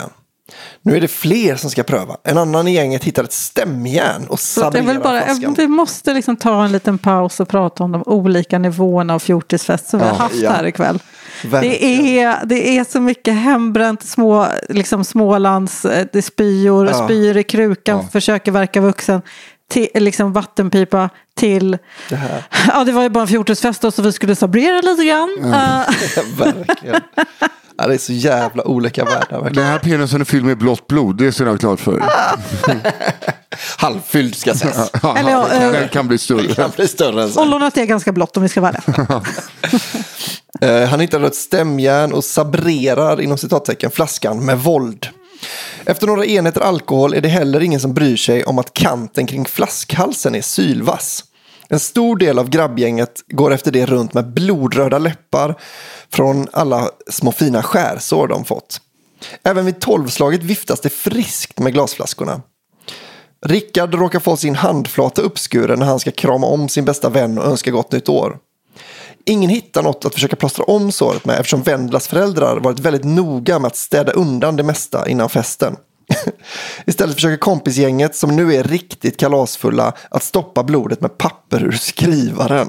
H: Nu är det fler som ska pröva. En annan i gänget hittar ett stämjärn och sabrerar
G: bara,
H: flaskan.
G: Vi måste liksom ta en liten paus och prata om de olika nivåerna av fjortisfest som ja, vi har haft ja. här ikväll. Det är, det är så mycket hembränt, små, liksom Smålands, det spyor, ja. spyr i krukan, ja. försöker verka vuxen. Till, liksom vattenpipa till
H: det här.
G: Ja, det var ju bara en fjortisfest då, så vi skulle sabrera lite grann.
H: Ja. Verkligen. Ja, det är så jävla olika världar. Verkligen.
F: Den här penisen är fylld med blått blod, det är så jag klart för.
H: Halvfylld ska sägas.
F: Ja,
G: Eller, ja,
F: den, den kan bli större.
H: Den kan bli större.
G: Ollonet är ganska blått om vi ska vara
H: det. Han hittar ett stämjärn och sabrerar inom citattecken flaskan med våld. Efter några enheter alkohol är det heller ingen som bryr sig om att kanten kring flaskhalsen är sylvass. En stor del av grabbgänget går efter det runt med blodröda läppar från alla små fina skärsår de fått. Även vid tolvslaget viftas det friskt med glasflaskorna. Rickard råkar få sin handflata uppskuren när han ska krama om sin bästa vän och önska gott nytt år. Ingen hittar något att försöka plåstra om såret med eftersom Vendlas föräldrar varit väldigt noga med att städa undan det mesta innan festen. Istället försöker kompisgänget, som nu är riktigt kalasfulla, att stoppa blodet med papper ur skrivaren.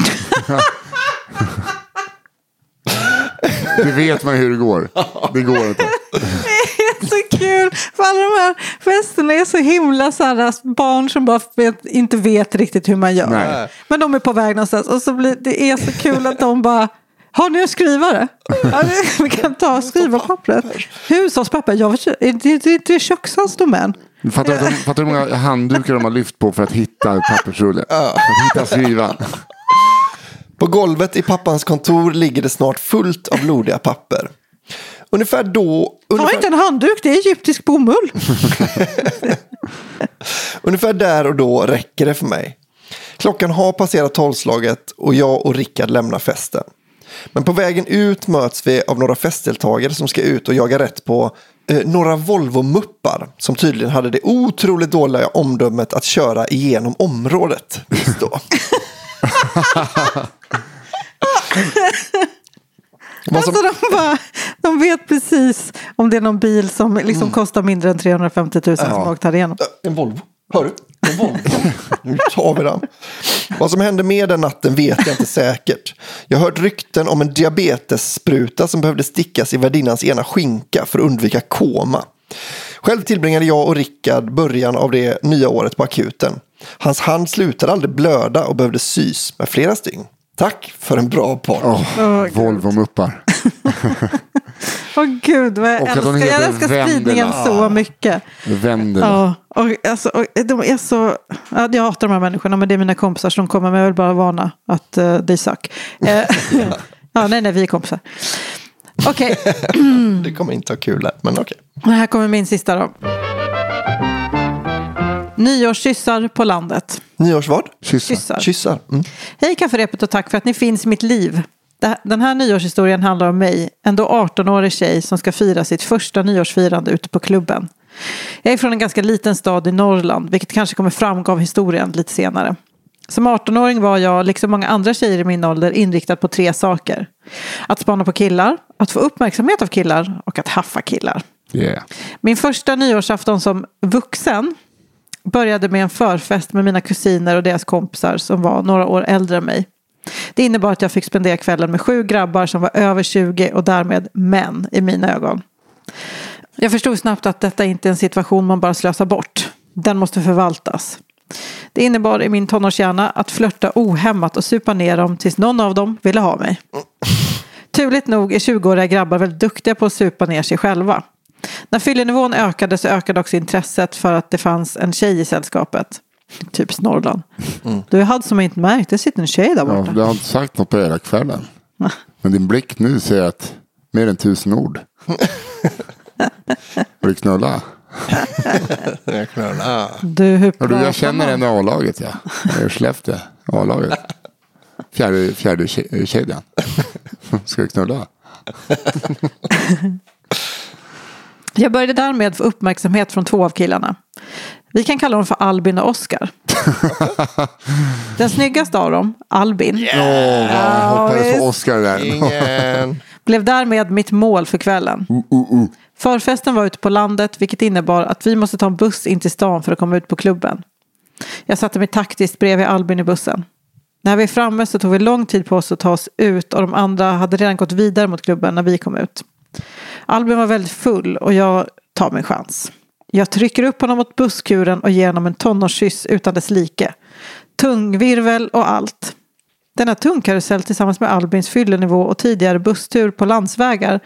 F: Det vet man hur det går. Det går inte.
G: Det är så kul. För alla de här festerna är så himla så här, barn som bara vet, inte vet riktigt hur man gör.
F: Nej.
G: Men de är på väg någonstans. Och så blir det är så kul att de bara, har ni en skrivare? Ja, vi kan ta skriva pappret. Hushållspapper, jag vet inte, det, det, det är kökshandsdomän.
F: Fattar du fattar hur många handdukar de har lyft på för att hitta pappersrulle? För att hitta skrivan.
H: På golvet i pappans kontor ligger det snart fullt av blodiga papper. Ungefär då... Ungefär...
G: Ta inte en handduk, det är egyptisk bomull.
H: Ungefär där och då räcker det för mig. Klockan har passerat tolvslaget och jag och Rickard lämnar festen. Men på vägen ut möts vi av några festdeltagare som ska ut och jaga rätt på eh, några Volvo-muppar som tydligen hade det otroligt dåliga omdömet att köra igenom området. Just då.
G: Alltså de, bara, de vet precis om det är någon bil som liksom mm. kostar mindre än trehundrafemtio tusen ja. som åkt här igenom.
H: En Volvo, hör du? En Volvo. Nu tar vi den. Vad som hände med den natten vet jag inte säkert. Jag har hört rykten om en diabetesspruta som behövde stickas i värdinnans ena skinka för att undvika koma. Själv tillbringade jag och Rickard början av det nya året på akuten. Hans hand slutade aldrig blöda och behövde sys med flera stygn. Tack för en bra podd.
F: Oh, oh, Volvo-muppar.
G: Åh oh, gud, vad jag
F: och
G: älskar, jag älskar spridningen ah. så mycket.
F: Vänder.
G: Ja, och, alltså, och de är så... Ja, jag hatar de här människorna, men det är mina kompisar som kommer, men jag vill bara varna att uh, de suck. Ja, nej, nej, vi är kompisar. Okej. Okay.
H: Det kommer inte ha kul här, men okej.
G: Okay. Här kommer min sista då. Nyårskyssar på landet.
H: Nyårs vad?
F: Kyssar.
G: Kyssar.
H: Kyssar. Mm.
G: Hej kafferepet och tack för att ni finns i mitt liv. Den här nyårshistorien handlar om mig, en då arton-årig tjej som ska fira sitt första nyårsfirande ute på klubben. Jag är från en ganska liten stad i Norrland, vilket kanske kommer framgå av historien lite senare. Som arton-åring var jag, liksom många andra tjejer i min ålder, inriktad på tre saker. Att spana på killar, att få uppmärksamhet av killar och att haffa killar.
F: Yeah.
G: Min första nyårsafton som vuxen började med en förfest med mina kusiner och deras kompisar som var några år äldre än mig. Det innebar att jag fick spendera kvällen med sju grabbar som var över tjugo och därmed män i mina ögon. Jag förstod snabbt att detta inte är en situation man bara slösar bort. Den måste förvaltas. Det innebar i min tonårshjärna att flörta ohämmat och supa ner dem tills någon av dem ville ha mig. Turligt nog är tjugoåriga grabbar väldigt duktiga på att supa ner sig själva. När fyllenivån ökade så ökade också intresset för att det fanns en tjej i sällskapet. Typ Snorrland. Mm. Du hade som inte märkt, det sitter en tjej där borta.
F: Ja, du har inte sagt något på hela kvällen. Men din blick nu säger att mer än tusen ord. Vill du knulla?
H: Jag knulla.
G: Du,
F: ja, du, jag känner en A-laget, ja. Jag har släppt det. A-laget. Fjärde, fjärde kedjan. Ska jag knulla?
G: Jag började därmed få uppmärksamhet från två av killarna. Vi kan kalla dem för Albin och Oscar. Den snyggaste av dem, Albin.
F: Yeah. Ja, hoppades på Oscar där.
H: Ingen.
G: Blev därmed mitt mål för kvällen.
F: Uh, uh, uh.
G: Förfesten var ute på landet, vilket innebar att vi måste ta en buss in till stan för att komma ut på klubben. Jag satte mig taktiskt bredvid Albin i bussen. När vi är framme så tog vi lång tid på oss att ta oss ut och de andra hade redan gått vidare mot klubben när vi kom ut. Albin var väldigt full och jag tar min chans. Jag trycker upp honom mot busskuren och ger honom en tonårskyss utan dess like. Tungvirvel och allt. Denna tungkarusell tillsammans med Albins fyllenivå och tidigare busstur på landsvägar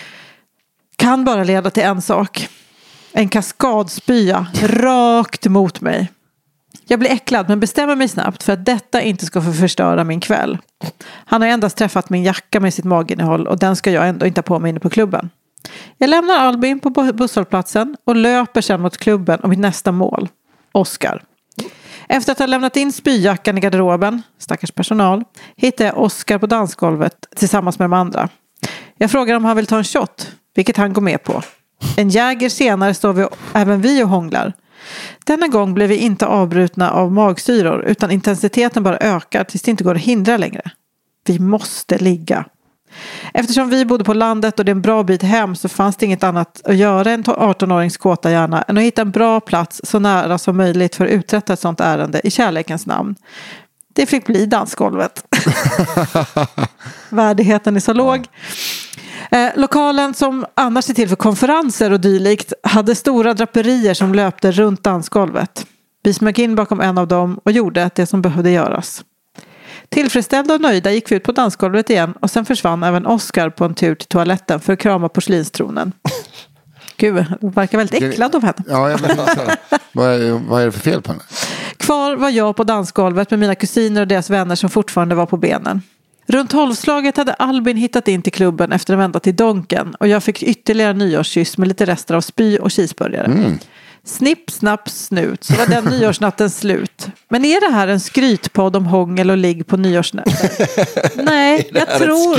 G: kan bara leda till en sak. En kaskadspya rakt mot mig. Jag blir äcklad men bestämmer mig snabbt för att detta inte ska få förstöra min kväll. Han har endast träffat min jacka med sitt maginnehåll och den ska jag ändå inte ha på mig inne på klubben. Jag lämnar Albin på busshållplatsen och löper sedan mot klubben och mitt nästa mål. Oscar. Efter att ha lämnat in spyjackan i garderoben, stackars personal, hittar jag Oscar på dansgolvet tillsammans med de andra. Jag frågar om han vill ta en shot, vilket han går med på. En jäger senare står vi även vi och hånglar. Denna gång blev vi inte avbrutna av magsyror utan intensiteten bara ökar tills det inte går att hindra längre. Vi måste ligga. Eftersom vi bodde på landet och det är en bra bit hem så fanns det inget annat att göra en arton-årings kåta hjärna än att hitta en bra plats så nära som möjligt för att uträtta ett sånt ärende i kärlekens namn. Det fick bli dansgolvet. Värdigheten är så låg. Eh, lokalen som annars är till för konferenser och dylikt hade stora draperier som löpte runt dansgolvet. Vi smög in bakom en av dem och gjorde det som behövde göras. Tillfredsställda och nöjda gick vi ut på dansgolvet igen och sen försvann även Oscar på en tur till toaletten för att krama porslinstronen. Gud, det verkar väldigt äcklad av henne.
F: Ja, jag menar, vad, är, vad är det för fel på henne?
G: Kvar var jag på dansgolvet med mina kusiner och deras vänner som fortfarande var på benen. Runt tolvslaget hade Albin hittat in till klubben efter en vända till Donken och jag fick ytterligare nyårskyss med lite rester av spy och cheeseburgare. Mm. Snipp, snapp, snut. Så var den nyårsnatten slut. Men är det här en skrytpodd om hångel och ligg på nyårsnatten? Nej, jag tror...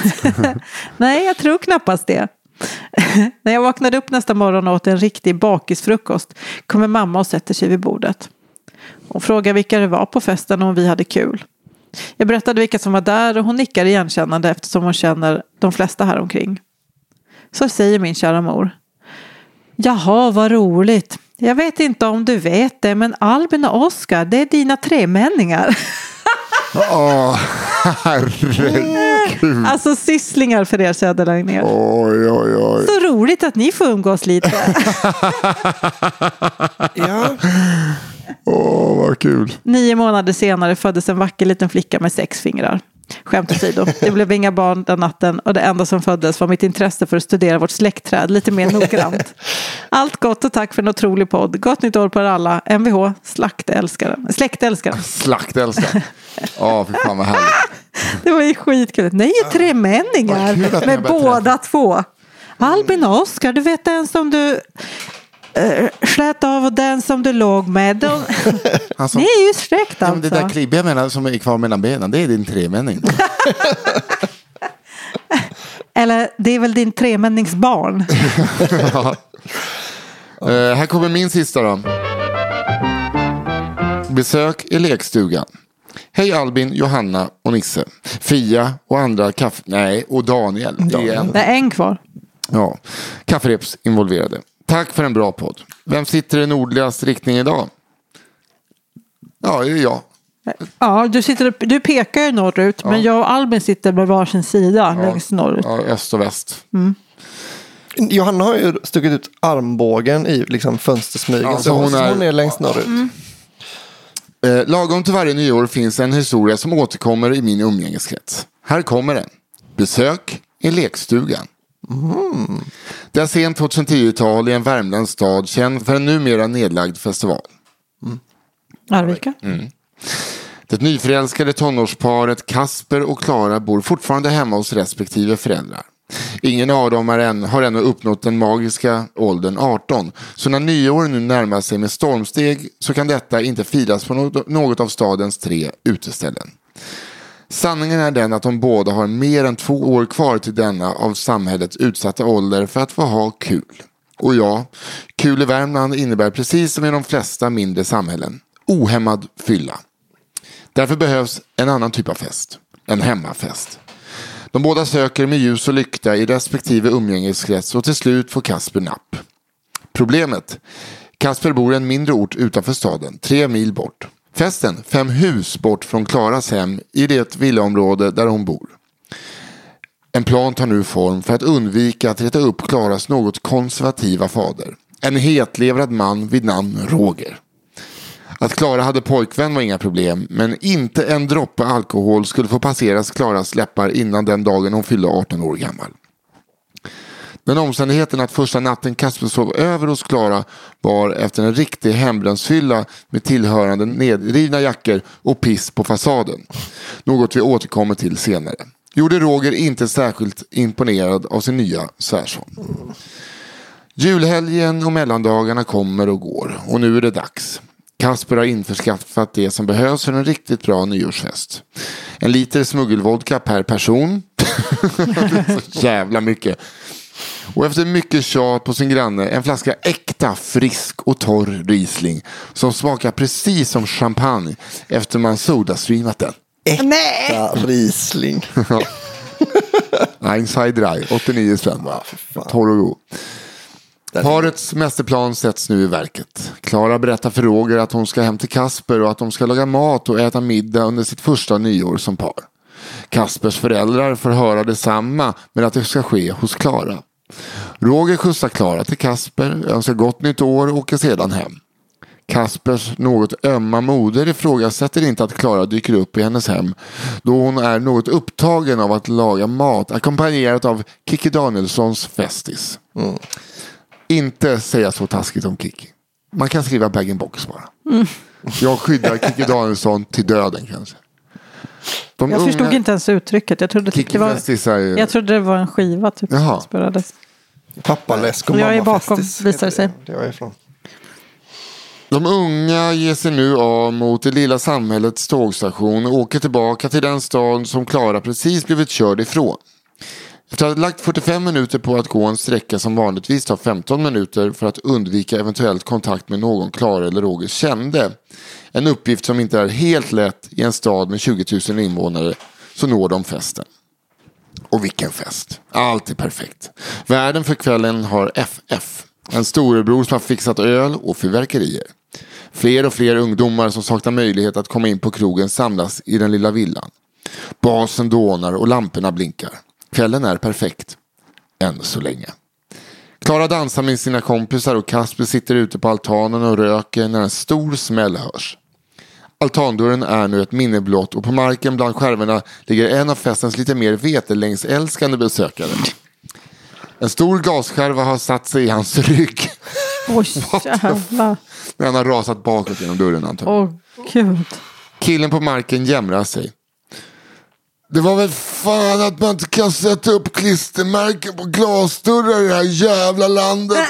G: Nej, jag tror knappast det. När jag vaknade upp nästa morgon och åt en riktig bakisfrukost kommer mamma och sätter sig vid bordet. Hon frågar vilka det var på festen och om vi hade kul. Jag berättade vilka som var där och hon nickar igenkännande eftersom hon känner de flesta här omkring. Så säger min kära mor: jaha, vad roligt. Jag vet inte om du vet det, men Albin och Oscar, det är dina tremänningar.
F: Åh, herregud.
G: Alltså sysslingar för er söderlängningar.
F: Oj, oj, oj.
G: Så roligt att ni får umgås lite.
H: Ja.
F: Åh, oh, vad kul.
G: Nio månader senare föddes en vacker liten flicka med sex fingrar. Skämt åsido. Det blev inga barn den natten och det enda som föddes var mitt intresse för att studera vårt släktträd lite mer noggrant. Allt gott och tack för en otrolig podd. Gott nytt år på er alla. M V H, slaktälskaren. Släktälskaren.
F: Slaktälskaren. Ja, oh, för fan vad härligt.
G: Det var ju skitkul. Nej, tre männingar med båda två. Albin och Oscar, du vet den som du... Uh, slät av och den som du låg med de... alltså, ni är ju släkt alltså.
F: Ja, det där klibbiga menar som är kvar mellan benen, det är din tremänning.
G: Eller det är väl din tremänningsbarn.
F: Ja. uh, Här kommer min sista då. Besök i lekstugan. Hej Albin, Johanna och Nisse, Fia och andra kaffe... Nej, och Daniel. Det är en,
G: det är en kvar.
F: Ja, kaffereps involverade. Tack för en bra podd. Vem sitter i nordligast riktning idag? Ja, det är jag.
G: Ja, du, sitter, du pekar ju norrut, ja. Men jag och Albin sitter med varsin sida ja. Längst norrut.
F: Ja, öst och väst.
G: Mm.
H: Johanna har ju stuckit ut armbågen i liksom fönstersmygen, ja, så, så hon, är, hon är längst norrut.
G: Mm.
F: Eh, lagom till varje nyår finns en historia som återkommer i min umgängeskrets. Här kommer den. Besök i lekstugan.
H: Mm.
F: Det är sent tjugohundratio-tal i en Värmlands stad känd för en numera nedlagd festival.
G: Mm. Arvika.
F: Mm. Det nyförälskade tonårsparet Kasper och Klara bor fortfarande hemma hos respektive föräldrar. Ingen av dem är än, har ännu uppnått den magiska åldern arton. Så när nyår nu närmar sig med stormsteg så kan detta inte firas på något av stadens tre uteställen. Sanningen är den att de båda har mer än två år kvar till denna av samhällets utsatta ålder för att få ha kul. Och ja, kul i Värmland innebär precis som i de flesta mindre samhällen ohämmad fylla. Därför behövs en annan typ av fest, en hemmafest. De båda söker med ljus och lykta i respektive umgängeskrets och till slut får Kasper napp. Problemet? Kasper bor i en mindre ort utanför staden, tre mil bort. Festen, fem hus bort från Klaras hem i det villaområde där hon bor. En plan tar nu form för att undvika att reta upp Klaras något konservativa fader. En hetlevrad man vid namn Roger. Att Klara hade pojkvän var inga problem, men inte en droppe alkohol skulle få passeras Klaras läppar innan den dagen hon fyllde arton år gammal. Den omständigheten att första natten Kasper sov över hos Klara var efter en riktig hembrännsfylla med tillhörande nedrivna jackor och piss på fasaden. Något vi återkommer till senare. Gjorde Roger inte särskilt imponerad av sin nya svärson. Julhelgen och mellandagarna kommer och går och nu är det dags. Kasper har införskaffat det som behövs för en riktigt bra nyårsfest. En liter smuggelvodka per person. Det är så jävla mycket. Och efter mycket tjat på sin granne en flaska äkta, frisk och torr Riesling som smakar precis som champagne efter man sodastreamat den.
H: Äkta Riesling.
F: Ein, zwei, drei, åttionio spänn. Torr och god. Parets mästerplan sätts nu i verket. Klara berättar för Roger att hon ska hem till Kasper och att de ska laga mat och äta middag under sitt första nyår som par. Kaspers föräldrar får höra detsamma, men att det ska ske hos Klara. Roger skjutsar Klara till Kasper, önskar gott nytt år och åker sedan hem. Kaspers något ömma moder ifrågasätter inte att Klara dyker upp i hennes hem, då hon är något upptagen av att laga mat ackompanjerat av Kikki Danielssons festis. Mm. Inte säga så taskigt om Kikki. Man kan skriva bag-in-box bara. Mm. Jag skyddar Kikki Danielsson till döden kanske. De
G: jag
F: unga...
G: förstod inte ens uttrycket. Jag trodde, det var...
F: är...
G: jag trodde det var en skiva. Typ.
H: Pappaläsk och
G: jag är bakom, visar det sig.
H: Det är ifrån.
F: De unga ger sig nu av mot det lilla samhällets tågstation och åker tillbaka till den stad som Klara precis blivit körd ifrån. Efter att ha lagt fyrtiofem minuter på att gå en sträcka som vanligtvis tar femton minuter för att undvika eventuellt kontakt med någon Klara eller Roger kände. En uppgift som inte är helt lätt i en stad med tjugo tusen invånare, så når de festen. Och vilken fest. Allt är perfekt. Värden för kvällen har F F. En storebror som har fixat öl och fyrverkerier. Fler och fler ungdomar som saknar möjlighet att komma in på krogen samlas i den lilla villan. Basen dånar och lamporna blinkar. Kvällen är perfekt. Än så länge. Klara dansar med sina kompisar och Kasper sitter ute på altanen och röker när en stor smäll hörs. Altandörren är nu ett minne blott och på marken bland skärvorna ligger en av festens lite mer vetelängdsälskande besökare. En stor gasskärva har satt sig i hans rygg.
G: Oj, jävlar.
F: När han har rasat bakåt genom dörren antagligen.
G: Åh, gud.
F: Killen på marken jämrar sig. Det var väl fan att man inte kan sätta upp klistermärken på glasdörrar i det här jävla landet.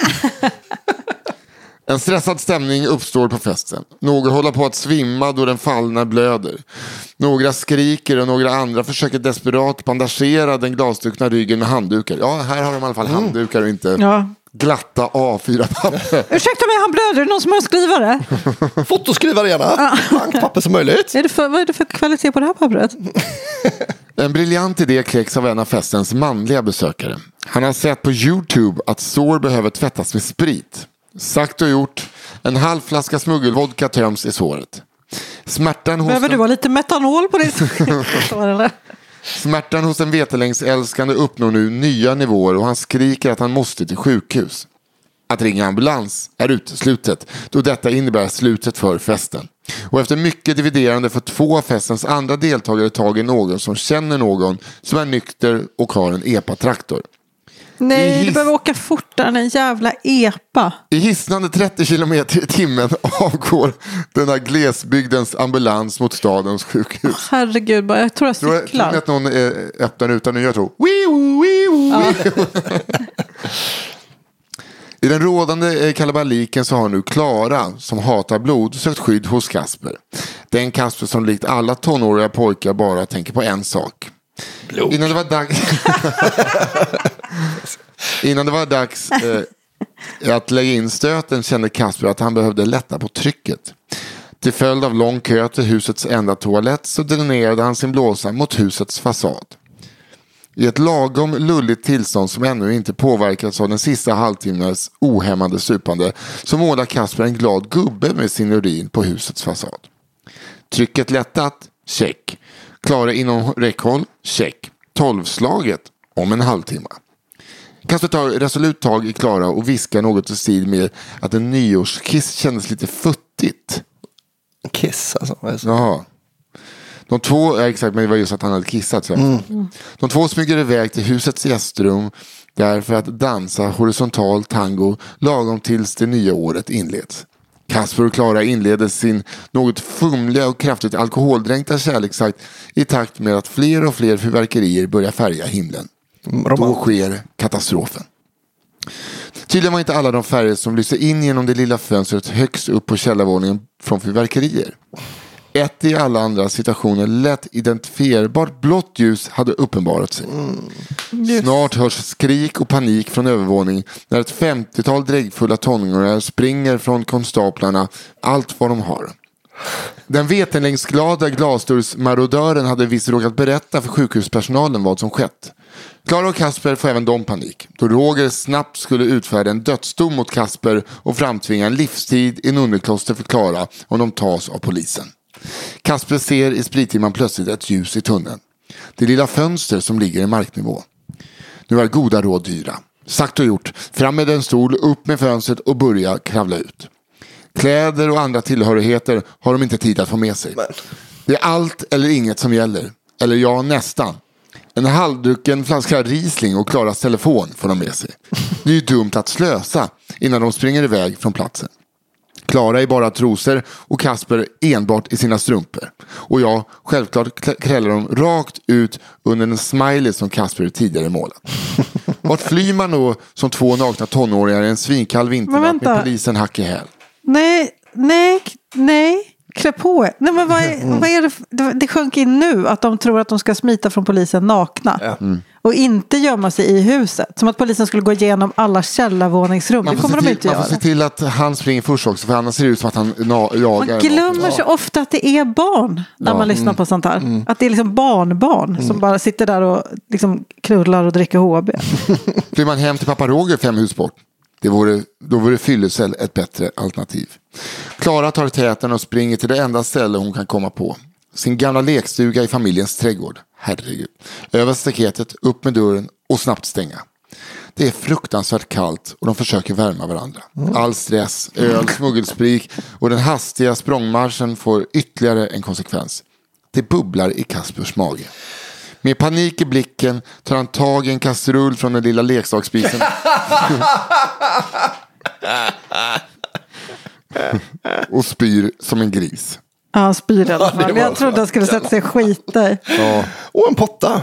F: En stressad stämning uppstår på festen. Några håller på att svimma då den fallna blöder. Några skriker och några andra försöker desperat bandagera den glasstuckna ryggen med handdukar. Ja, här har de i alla fall mm. handdukar och inte
G: ja.
F: glatta A fyra papper.
G: Ursäkta mig, han blöder. Är det någon som har en skrivare?
H: Fotoskrivare gärna. Bankpapper som möjligt.
G: Är det för, vad är det för kvalitet på det här pappret?
F: En briljant idé kläcks av en av festens manliga besökare. Han har sett på YouTube att sår behöver tvättas med sprit. Sagt och gjort. En halv flaska smuggelvodka töms i såret. Smärtan hos
G: behöver
F: en...
G: du ha lite metanol på ditt sår eller?
F: Smärtan hos en vetelängsälskande uppnår nu nya nivåer och han skriker att han måste till sjukhus. Att ringa ambulans är uteslutet då detta innebär slutet för festen. Och efter mycket dividerande får två av festens andra deltagare tag i någon som känner någon som är nykter och har en epa-traktor.
G: Nej,
F: hiss...
G: du behöver åka fortare än en jävla epa.
F: I hisnande trettio kilometer i timmen avgår den här glesbygdens ambulans mot stadens sjukhus.
G: Herregud, jag tror jag cyklar.
F: Tror jag att någon eh, öppnar utan och jag tror wii, wii, wii. I den rådande kalabaliken så har nu Klara, som hatar blod, sökt skydd hos Kasper. Den Kasper som likt alla tonåriga pojkar bara tänker på en sak. Blod. Innan det var dags... Innan det var dags... Eh, I att lägga in stöten kände Kasper att han behövde lätta på trycket. Till följd av lång kö till husets enda toalett så dränerade han sin blåsa mot husets fasad. I ett lagom lulligt tillstånd som ännu inte påverkats av den sista halvtimmes ohämmande supande så målar Kasper en glad gubbe med sin urin på husets fasad. Trycket lättat? Check. Klara inom räckhåll? Check. Tolvslaget? Om en halvtimme. Kasper tar resolut tag i Klara och viskar något i stil med att en nyårskiss kändes lite futtigt.
H: Kiss alltså?
F: Jaha. De två, ja, exakt, men det var just att han hade kissat. Så. Mm. De två smyger iväg till husets gästrum där för att dansa horisontal tango lagom tills det nya året inleds. Kasper och Klara inleder sin något fumliga och kraftigt alkoholdränkta kärleksakt i takt med att fler och fler fyrverkerier börjar färga himlen. Roman. Då sker katastrofen. Tydligen var inte alla de färger som lyser in genom det lilla fönstret högst upp på källarvåningen från fyrverkerier. Ett i alla andra situationer lätt identifierbart blått ljus hade uppenbarat sig. Mm. Snart hörs skrik och panik från övervåningen när ett femtiotal dräggfulla tonåringar springer från konstaplarna allt vad de har. Den vetenlängdsglada glasdörrsmarodören hade visst råkat berätta för sjukhuspersonalen vad som skett. Klara och Kasper får även de panik, då Roger snabbt skulle utfärda en dödsdom mot Kasper och framtvinga en livstid i en underkloster för Klara om de tas av polisen. Kasper ser i sprittimman plötsligt ett ljus i tunneln. Det lilla fönster som ligger i marknivå. Nu är goda råd dyra. Sagt och gjort, fram med en stol, upp med fönstret och börja kravla ut. Kläder och andra tillhörigheter har de inte tid att få med sig. Det är allt eller inget som gäller. Eller ja, nästan. En halvdrucken flaska Riesling och Klaras telefon får de med sig. Det är ju dumt att slösa innan de springer iväg från platsen. Klara i bara trosor och Kasper enbart i sina strumpor. Och jag, självklart krällar de rakt ut under en smiley som Kasper tidigare målat. Vart flyr man då som två nakna tonåringar i en svinkall vinternatt med polisen hack i häl?
G: Nej, nej, nej. Klä på er. Nej, men vad är, mm. vad är det? Det, det sjönk in nu att de tror att de ska smita från polisen nakna. Ja. Mm. Och inte gömma sig i huset. Som att polisen skulle gå igenom alla källarvåningsrum. Det kommer de
F: till,
G: inte
F: man
G: göra.
F: Man får se till att han springer först också. För annars ser det ut som att han na- jagar.
G: Man glömmer så ja. ofta att det är barn. När ja. man lyssnar mm. på sånt här. Mm. Att det är liksom barnbarn mm. som bara sitter där och liksom krullar och dricker H B.
F: Blir man hem till pappa Roger fem hus bort. Det vore, då vore fyllecell ett bättre alternativ. Klara tar täten och springer till det enda ställe hon kan komma på. Sin gamla lekstuga i familjens trädgård. Herregud. Över staketet, upp med dörren och snabbt stänga. Det är fruktansvärt kallt och de försöker värma varandra. All stress, öl, smuggelsprik och den hastiga språngmarschen får ytterligare en konsekvens. Det bubblar i Kaspers mage. Med panik i blicken tar han tag i en kastrull från den lilla leksaksspisen. Och spyr som en gris.
G: Ja, han spyr i alla fall. Jag trodde han skulle sätta sig skita i.
F: Ja.
H: Och en potta.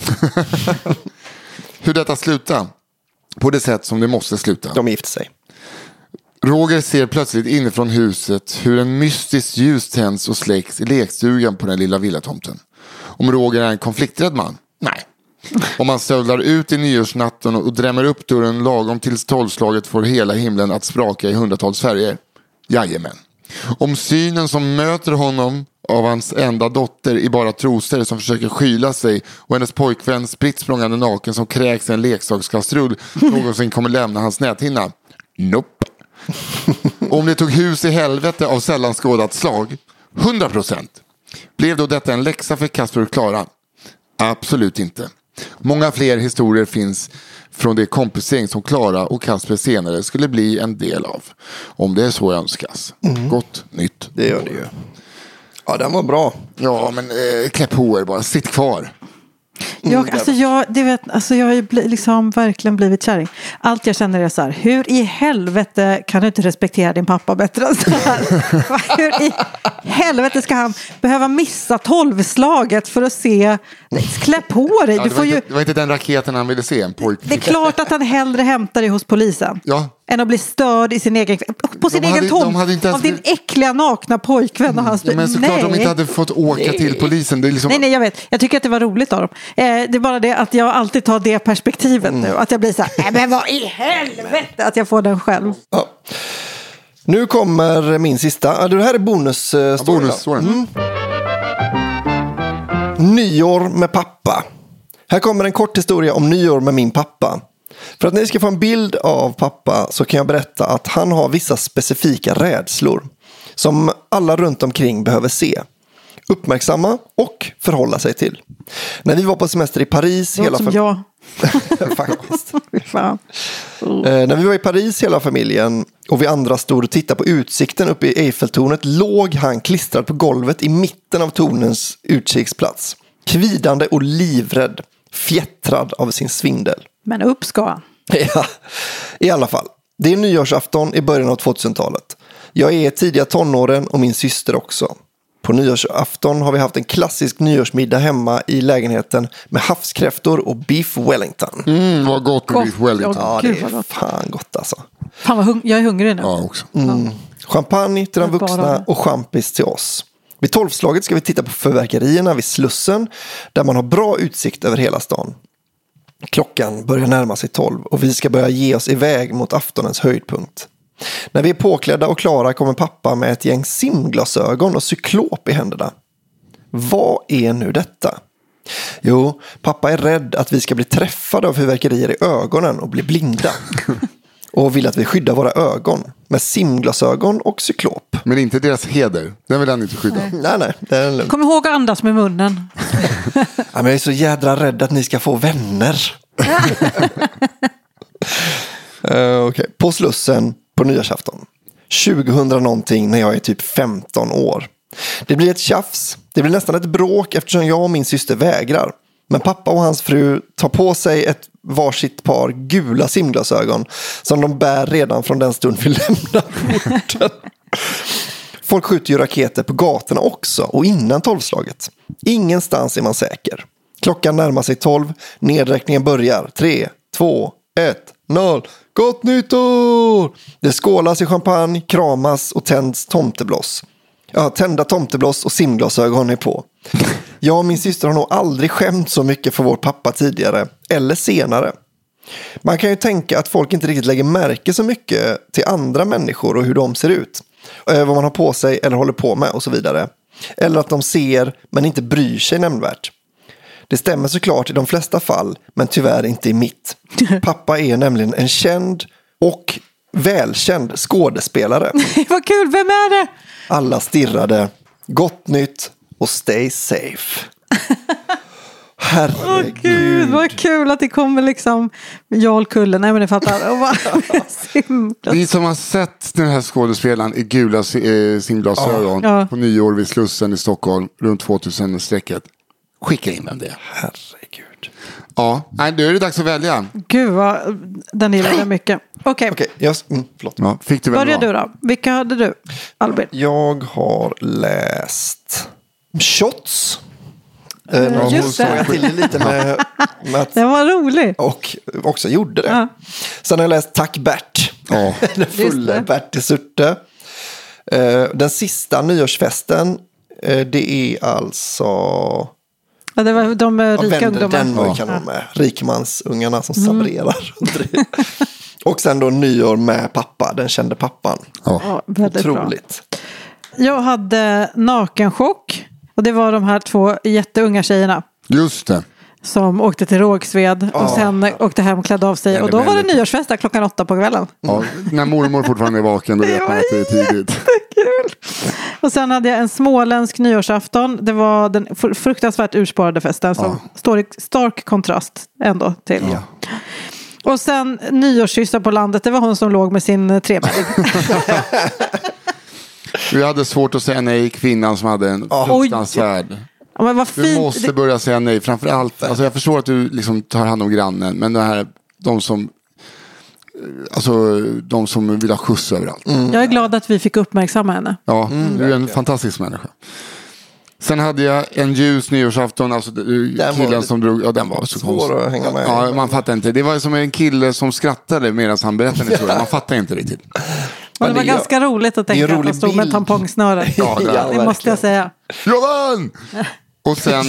F: Hur detta slutar? På det sätt som det måste sluta.
H: De gifter sig.
F: Roger ser plötsligt inifrån huset hur en mystisk ljus tänds och släcks i lekstugan på den lilla villatomten. Om Roger är en konflikträdd man? Nej. Om man stövlar ut i nyårsnatten och drämmer upp dörren lagom tills tolvslaget får hela himlen att spraka i hundratals färger? Jajamän. Om synen som möter honom av hans enda dotter i bara trosor som försöker skyla sig och hennes pojkvän spritt språngande naken som kräks en leksakskastrull någonsin kommer lämna hans näthinna? Nope. Om det tog hus i helvete av sällan skådat slag? hundra procent. Blev då detta en läxa för Kasper och Klara? Absolut inte. Många fler historier finns från det kompisgäng som Klara och Kasper senare skulle bli en del av. Om det är så önskas. Mm. Gott nytt.
H: Det gör det ju. Ja, den var bra.
F: Ja, men eh, klä på er bara. Sitt kvar.
G: Jag, alltså jag, det vet, alltså jag har ju bli, liksom verkligen blivit kärring. Allt jag känner är så här: hur i helvete kan du inte respektera din pappa bättre än så här? Hur i helvete ska han behöva missa tolvslaget för att se? Klä på dig.
F: Ja,
G: du
F: det,
G: får
F: var
G: ju...
F: inte, det var inte den raketen han ville se, en pojk.
G: Det är klart att han hellre hämtar dig hos polisen.
F: Ja.
G: än att bli störd i sin egen, på sin
F: De
G: egen
F: hade-
G: tomt
F: de hade inte ens
G: av din
F: blivit-
G: äckliga nakna pojkvän och hans
F: Ja, men såklart
G: nej.
F: de inte hade fått åka till polisen. Det är liksom...
G: Nej, nej, jag vet. Jag tycker att det var roligt av dem. Eh, det är bara det att jag alltid tar det perspektivet
F: Mm.
G: nu. Att jag blir så här, nej men vad i helvete att jag får den själv.
H: Ja. Nu kommer min sista. Ja, det här är bonus. Uh,
F: Ja, bonus
H: mm. Nyår med pappa. Här kommer en kort historia om nyår med min pappa. För att ni ska få en bild av pappa så kan jag berätta att han har vissa specifika rädslor som alla runt omkring behöver se, uppmärksamma och förhålla sig till. När vi var på semester i Paris,
G: Låter
H: hela
G: som
H: fam-
G: jag.
H: faktiskt.
G: Fan.
H: Eh, när vi var i Paris hela familjen och vi andra stod och tittade på utsikten uppe i Eiffeltornet låg han klistrad på golvet i mitten av tornens utkiksplats. Kvidande och livrädd, fjättrad av sin svindel.
G: Men upp ska han.
H: Ja, i alla fall. Det är nyårsafton i början av tvåtusentalet. Jag är tidiga tonåren och min syster också. På nyårsafton har vi haft en klassisk nyårsmiddag hemma i lägenheten med havskräftor och beef wellington.
F: Mm, vad gott med beef wellington.
H: Ja, det
G: Gud, vad
H: är
G: gott.
H: fan gott alltså.
G: Fan vad hung- jag är hungrig nu.
F: Ja, också.
H: Mm. Champagne till de
G: Jag bara
H: vuxna
G: det.
H: och champis till oss. Vid tolvslaget ska vi titta på förverkerierna vid Slussen där man har bra utsikt över hela stan. Klockan börjar närma sig tolv och vi ska börja ge oss iväg mot aftonens höjdpunkt. När vi är påklädda och klara kommer pappa med ett gäng simglasögon och cyklop i händerna. Vad är nu detta? Jo, pappa är rädd att vi ska bli träffade av fyrverkerier i ögonen och bli blinda. Och vill att vi skyddar våra ögon med simglasögon och cyklop.
F: Men inte deras heder. Den vill han inte skydda.
G: Nej.
H: Nej, nej, det är lugnt.
G: Kom ihåg att andas med munnen.
H: Ja, men jag är så jädra rädd att ni ska få vänner. uh, okay. På Slussen på nyårsafton. tjugohundra någonting när jag är typ femton år. Det blir ett tjafs. Det blir nästan ett bråk eftersom jag och min syster vägrar. Men pappa och hans fru tar på sig ett varsitt par gula simglasögon som de bär redan från den stund vi lämnar porten. Folk skjuter ju raketer på gatorna också och innan tolvslaget. Ingenstans är man säker. Klockan närmar sig tolv. Nedräkningen börjar. Tre, två, ett, noll. Gott nytt år! Det skålas i champagne, kramas och tänds tomtebloss. Ja, tända tomtebloss och simglasögon är på. Jag och min syster har nog aldrig skämt så mycket för vår pappa tidigare. Eller senare. Man kan ju tänka att folk inte riktigt lägger märke så mycket till andra människor och hur de ser ut. Vad man har på sig eller håller på med och så vidare. Eller att de ser men inte bryr sig nämnvärt. Det stämmer såklart i de flesta fall, men tyvärr inte i mitt. Pappa är nämligen en känd och välkänd skådespelare.
G: Vad kul, vem är det?
H: Alla stirrade. Gott nytt och stay safe. Herregud.
G: Åh gud, vad kul att det kommer liksom Jarl Kulle. Nej men det fattar. Och vad simpelt.
F: Ni som har sett den här skådespelaren i gula eh, simglasögon
G: Ja.
F: på nyår vid Slussen i Stockholm runt tvåtusen-strecket. Skicka in den det.
H: Herregud.
F: Ja, nej, då är det dags att välja.
G: Gud vad den gillade mycket. Okej,
H: Okej, jag, mm, förlåt.
F: Ja, fick du väl
G: börja
F: bra?
G: du då. Vilka hade du, Albin?
H: Jag har läst Shots. Eh,
G: Ja,
H: någon
G: just
H: såg
G: det.
H: jag till det lite med, med att,
G: Den var rolig.
H: och också gjorde det.
G: Ja.
H: Sen har jag läst Tack Bert.
F: Ja.
H: Den fulla
G: det.
H: Bert i Surte. Eh, Den sista nyårsfesten. eh, Det är alltså...
G: Ja, det var de eh,
H: Ja,
G: rika
H: vänner,
G: ungdomarna.
H: den var ju
F: Ja.
H: kanon med. Rikmansungarna som
G: Mm.
H: sabrerar. Och sen då nyår med pappa, den kände pappan.
G: Ja, väldigt bra.
H: Otroligt.
G: Jag hade nakenchock. Och det var de här två jätteunga tjejerna.
F: Just det.
G: Som åkte till Rågsved och
H: Ja.
G: sen åkte hem och klädde av sig.
F: Eller
G: Och då var det
F: väldigt-
G: nyårsfest där klockan åtta på kvällen.
F: Ja, när mormor fortfarande är vaken då vet man att det är tidigt.
G: Kul. Och sen hade jag en småländsk nyårsafton. Det var den fr- fruktansvärt urspårade festen som står i stark kontrast ändå till.
F: Ja.
G: Och sen nyårskyssar på landet. Det var hon som låg med sin tremänning.
F: Vi hade svårt att säga nej, kvinnan som hade en fruktansvärd.
G: Ja, men vad
F: Du
G: fint.
F: måste börja säga nej, framförallt. Alltså jag förstår att du liksom tar hand om grannen, men det här, de som, alltså de som vill ha skjuts överallt.
G: Jag är glad att vi fick uppmärksamma henne.
F: Ja, du är en fantastisk människa. Sen hade jag en ljus nyårsafton, alltså den killen som drog, ja den var så
H: svår
F: konstig.
H: att hänga med.
F: Ja, man fattar inte. Det var som en kille som skrattade medan han berättade historien. Man fattar inte riktigt.
G: Och det var det ganska är, roligt att tänka att han stod med tampongsnöre.
F: Ja, det,
G: det, det måste jag säga.
F: Jag vann! Och sen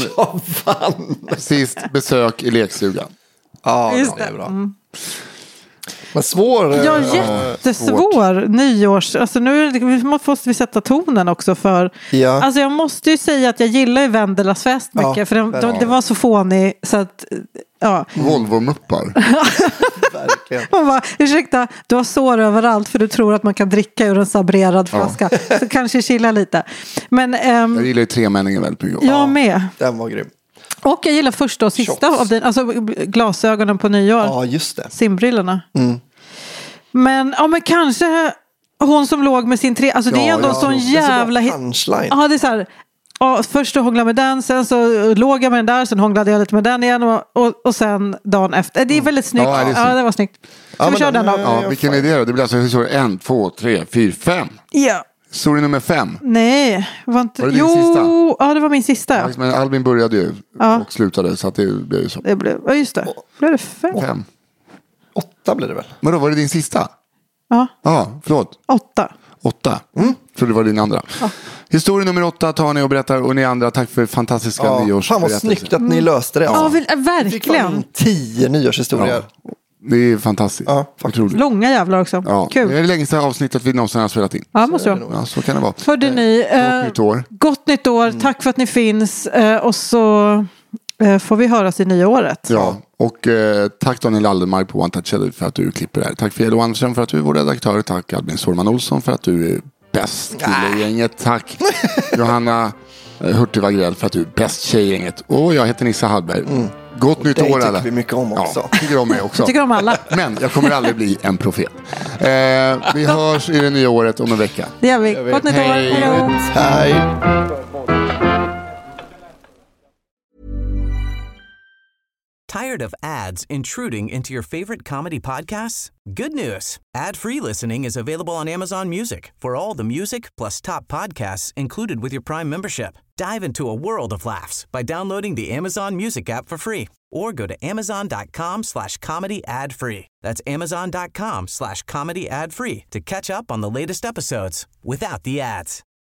F: sist besök i lekstugan.
H: Ja,
G: just
H: det är bra.
G: Mm.
H: Men svår.
G: Ja, jättesvår nyårs. Alltså nu måste vi sätta tonen också för. Ja. Alltså jag måste ju säga att jag gillar ju Vendelas fest mycket. Ja, för det, ja. det var så fånig så att, ja.
F: Volvo-muppar.
H: Verkligen.
G: Man bara, ursäkta, du har sår överallt för du tror att man kan dricka ur en sabrerad flaska. Ja. Så kanske chilla lite. Men, um,
F: jag gillar ju tremänningen väldigt mycket.
G: Jag ja, med.
H: Den var grym.
G: Och jag gillar första och sista Shots. av din, alltså glasögonen på nyår.
H: Ja, just det.
G: Simbrillorna.
H: Mm.
G: Men, ja men kanske hon som låg med sin tre, alltså ja, det är ändå ja, sån jävla...
H: Det är så punchline.
G: Ja, det är så här, ja, först så hånglade med den, sen så låg jag med den där, sen hånglade jag lite med den igen och, och, och sen dagen efter. Det är väldigt snyggt.
F: Ja, det, är
G: ja, det var snyggt. Ska
H: ja,
G: vi köra den då?
F: Ja, vilken är det då? Det blir alltså historia en, två, tre, fyra, fem.
G: Ja.
F: Historia nummer fem.
G: Nej, var inte...
F: Var det din
G: jo,
F: sista?
G: Ja, det var min sista.
F: Ja, men Albin började ju ja. och slutade så att det blev ju så.
G: Det blev, ja just det. Blev det fem?
F: fem.
H: Åtta blev det väl?
F: Men då var det din sista?
G: Ja.
F: Ja, förlåt.
G: Åtta.
F: Åtta. Mm. För det var din andra. Ja. Historia nummer åtta tar ni och berättar. Och ni andra, tack för fantastiska ja. nyårs.
H: Fan vad snyggt att ni löste det.
G: Ja, ja vill, verkligen.
H: Vi fick tio nyårshistorier.
F: Ja. Det är fantastiskt.
H: Ja,
G: långa jävlar också.
F: Ja.
G: Kul.
F: Det är det längsta avsnittet vi någonsin har spelat in.
G: Ja, måste jag.
F: Ja, så kan det vara.
G: Hörde ni,
F: eh,
G: eh,
F: gott nytt år.
G: Gott nytt år. Mm. Tack för att ni finns. Eh, och så eh, får vi höras i nya året.
F: Ja, och eh, tack Daniel Aldermark på One Touch Edit för att du klipper det här. Tack Fredrik Andersson för att du är vår redaktör. Tack Albin Sorman Olsson för att du är bäst kille i gänget. Tack Johanna Hurtig Wagrell för att du är bäst tjejgänget. Och jag heter Nissa Hallberg. Mm. Gott nytt år alla.
H: Det tycker vi mycket om också.
F: Ja, tycker om mig också.
G: Jag tycker om alla.
F: Men jag kommer aldrig bli en profet. Eh, vi hörs i det nya året om en vecka.
G: Det gör vi. Gott nytt år. Hello.
H: Hej.
E: Tired of ads intruding into your favorite comedy podcasts? Good news. Ad-free listening is available on Amazon Music for all the music plus top podcasts included with your Prime membership. Dive into a world of laughs by downloading the Amazon Music app for free or go to amazon.com slash comedy ad free. That's amazon.com slash comedy ad free to catch up on the latest episodes without the ads.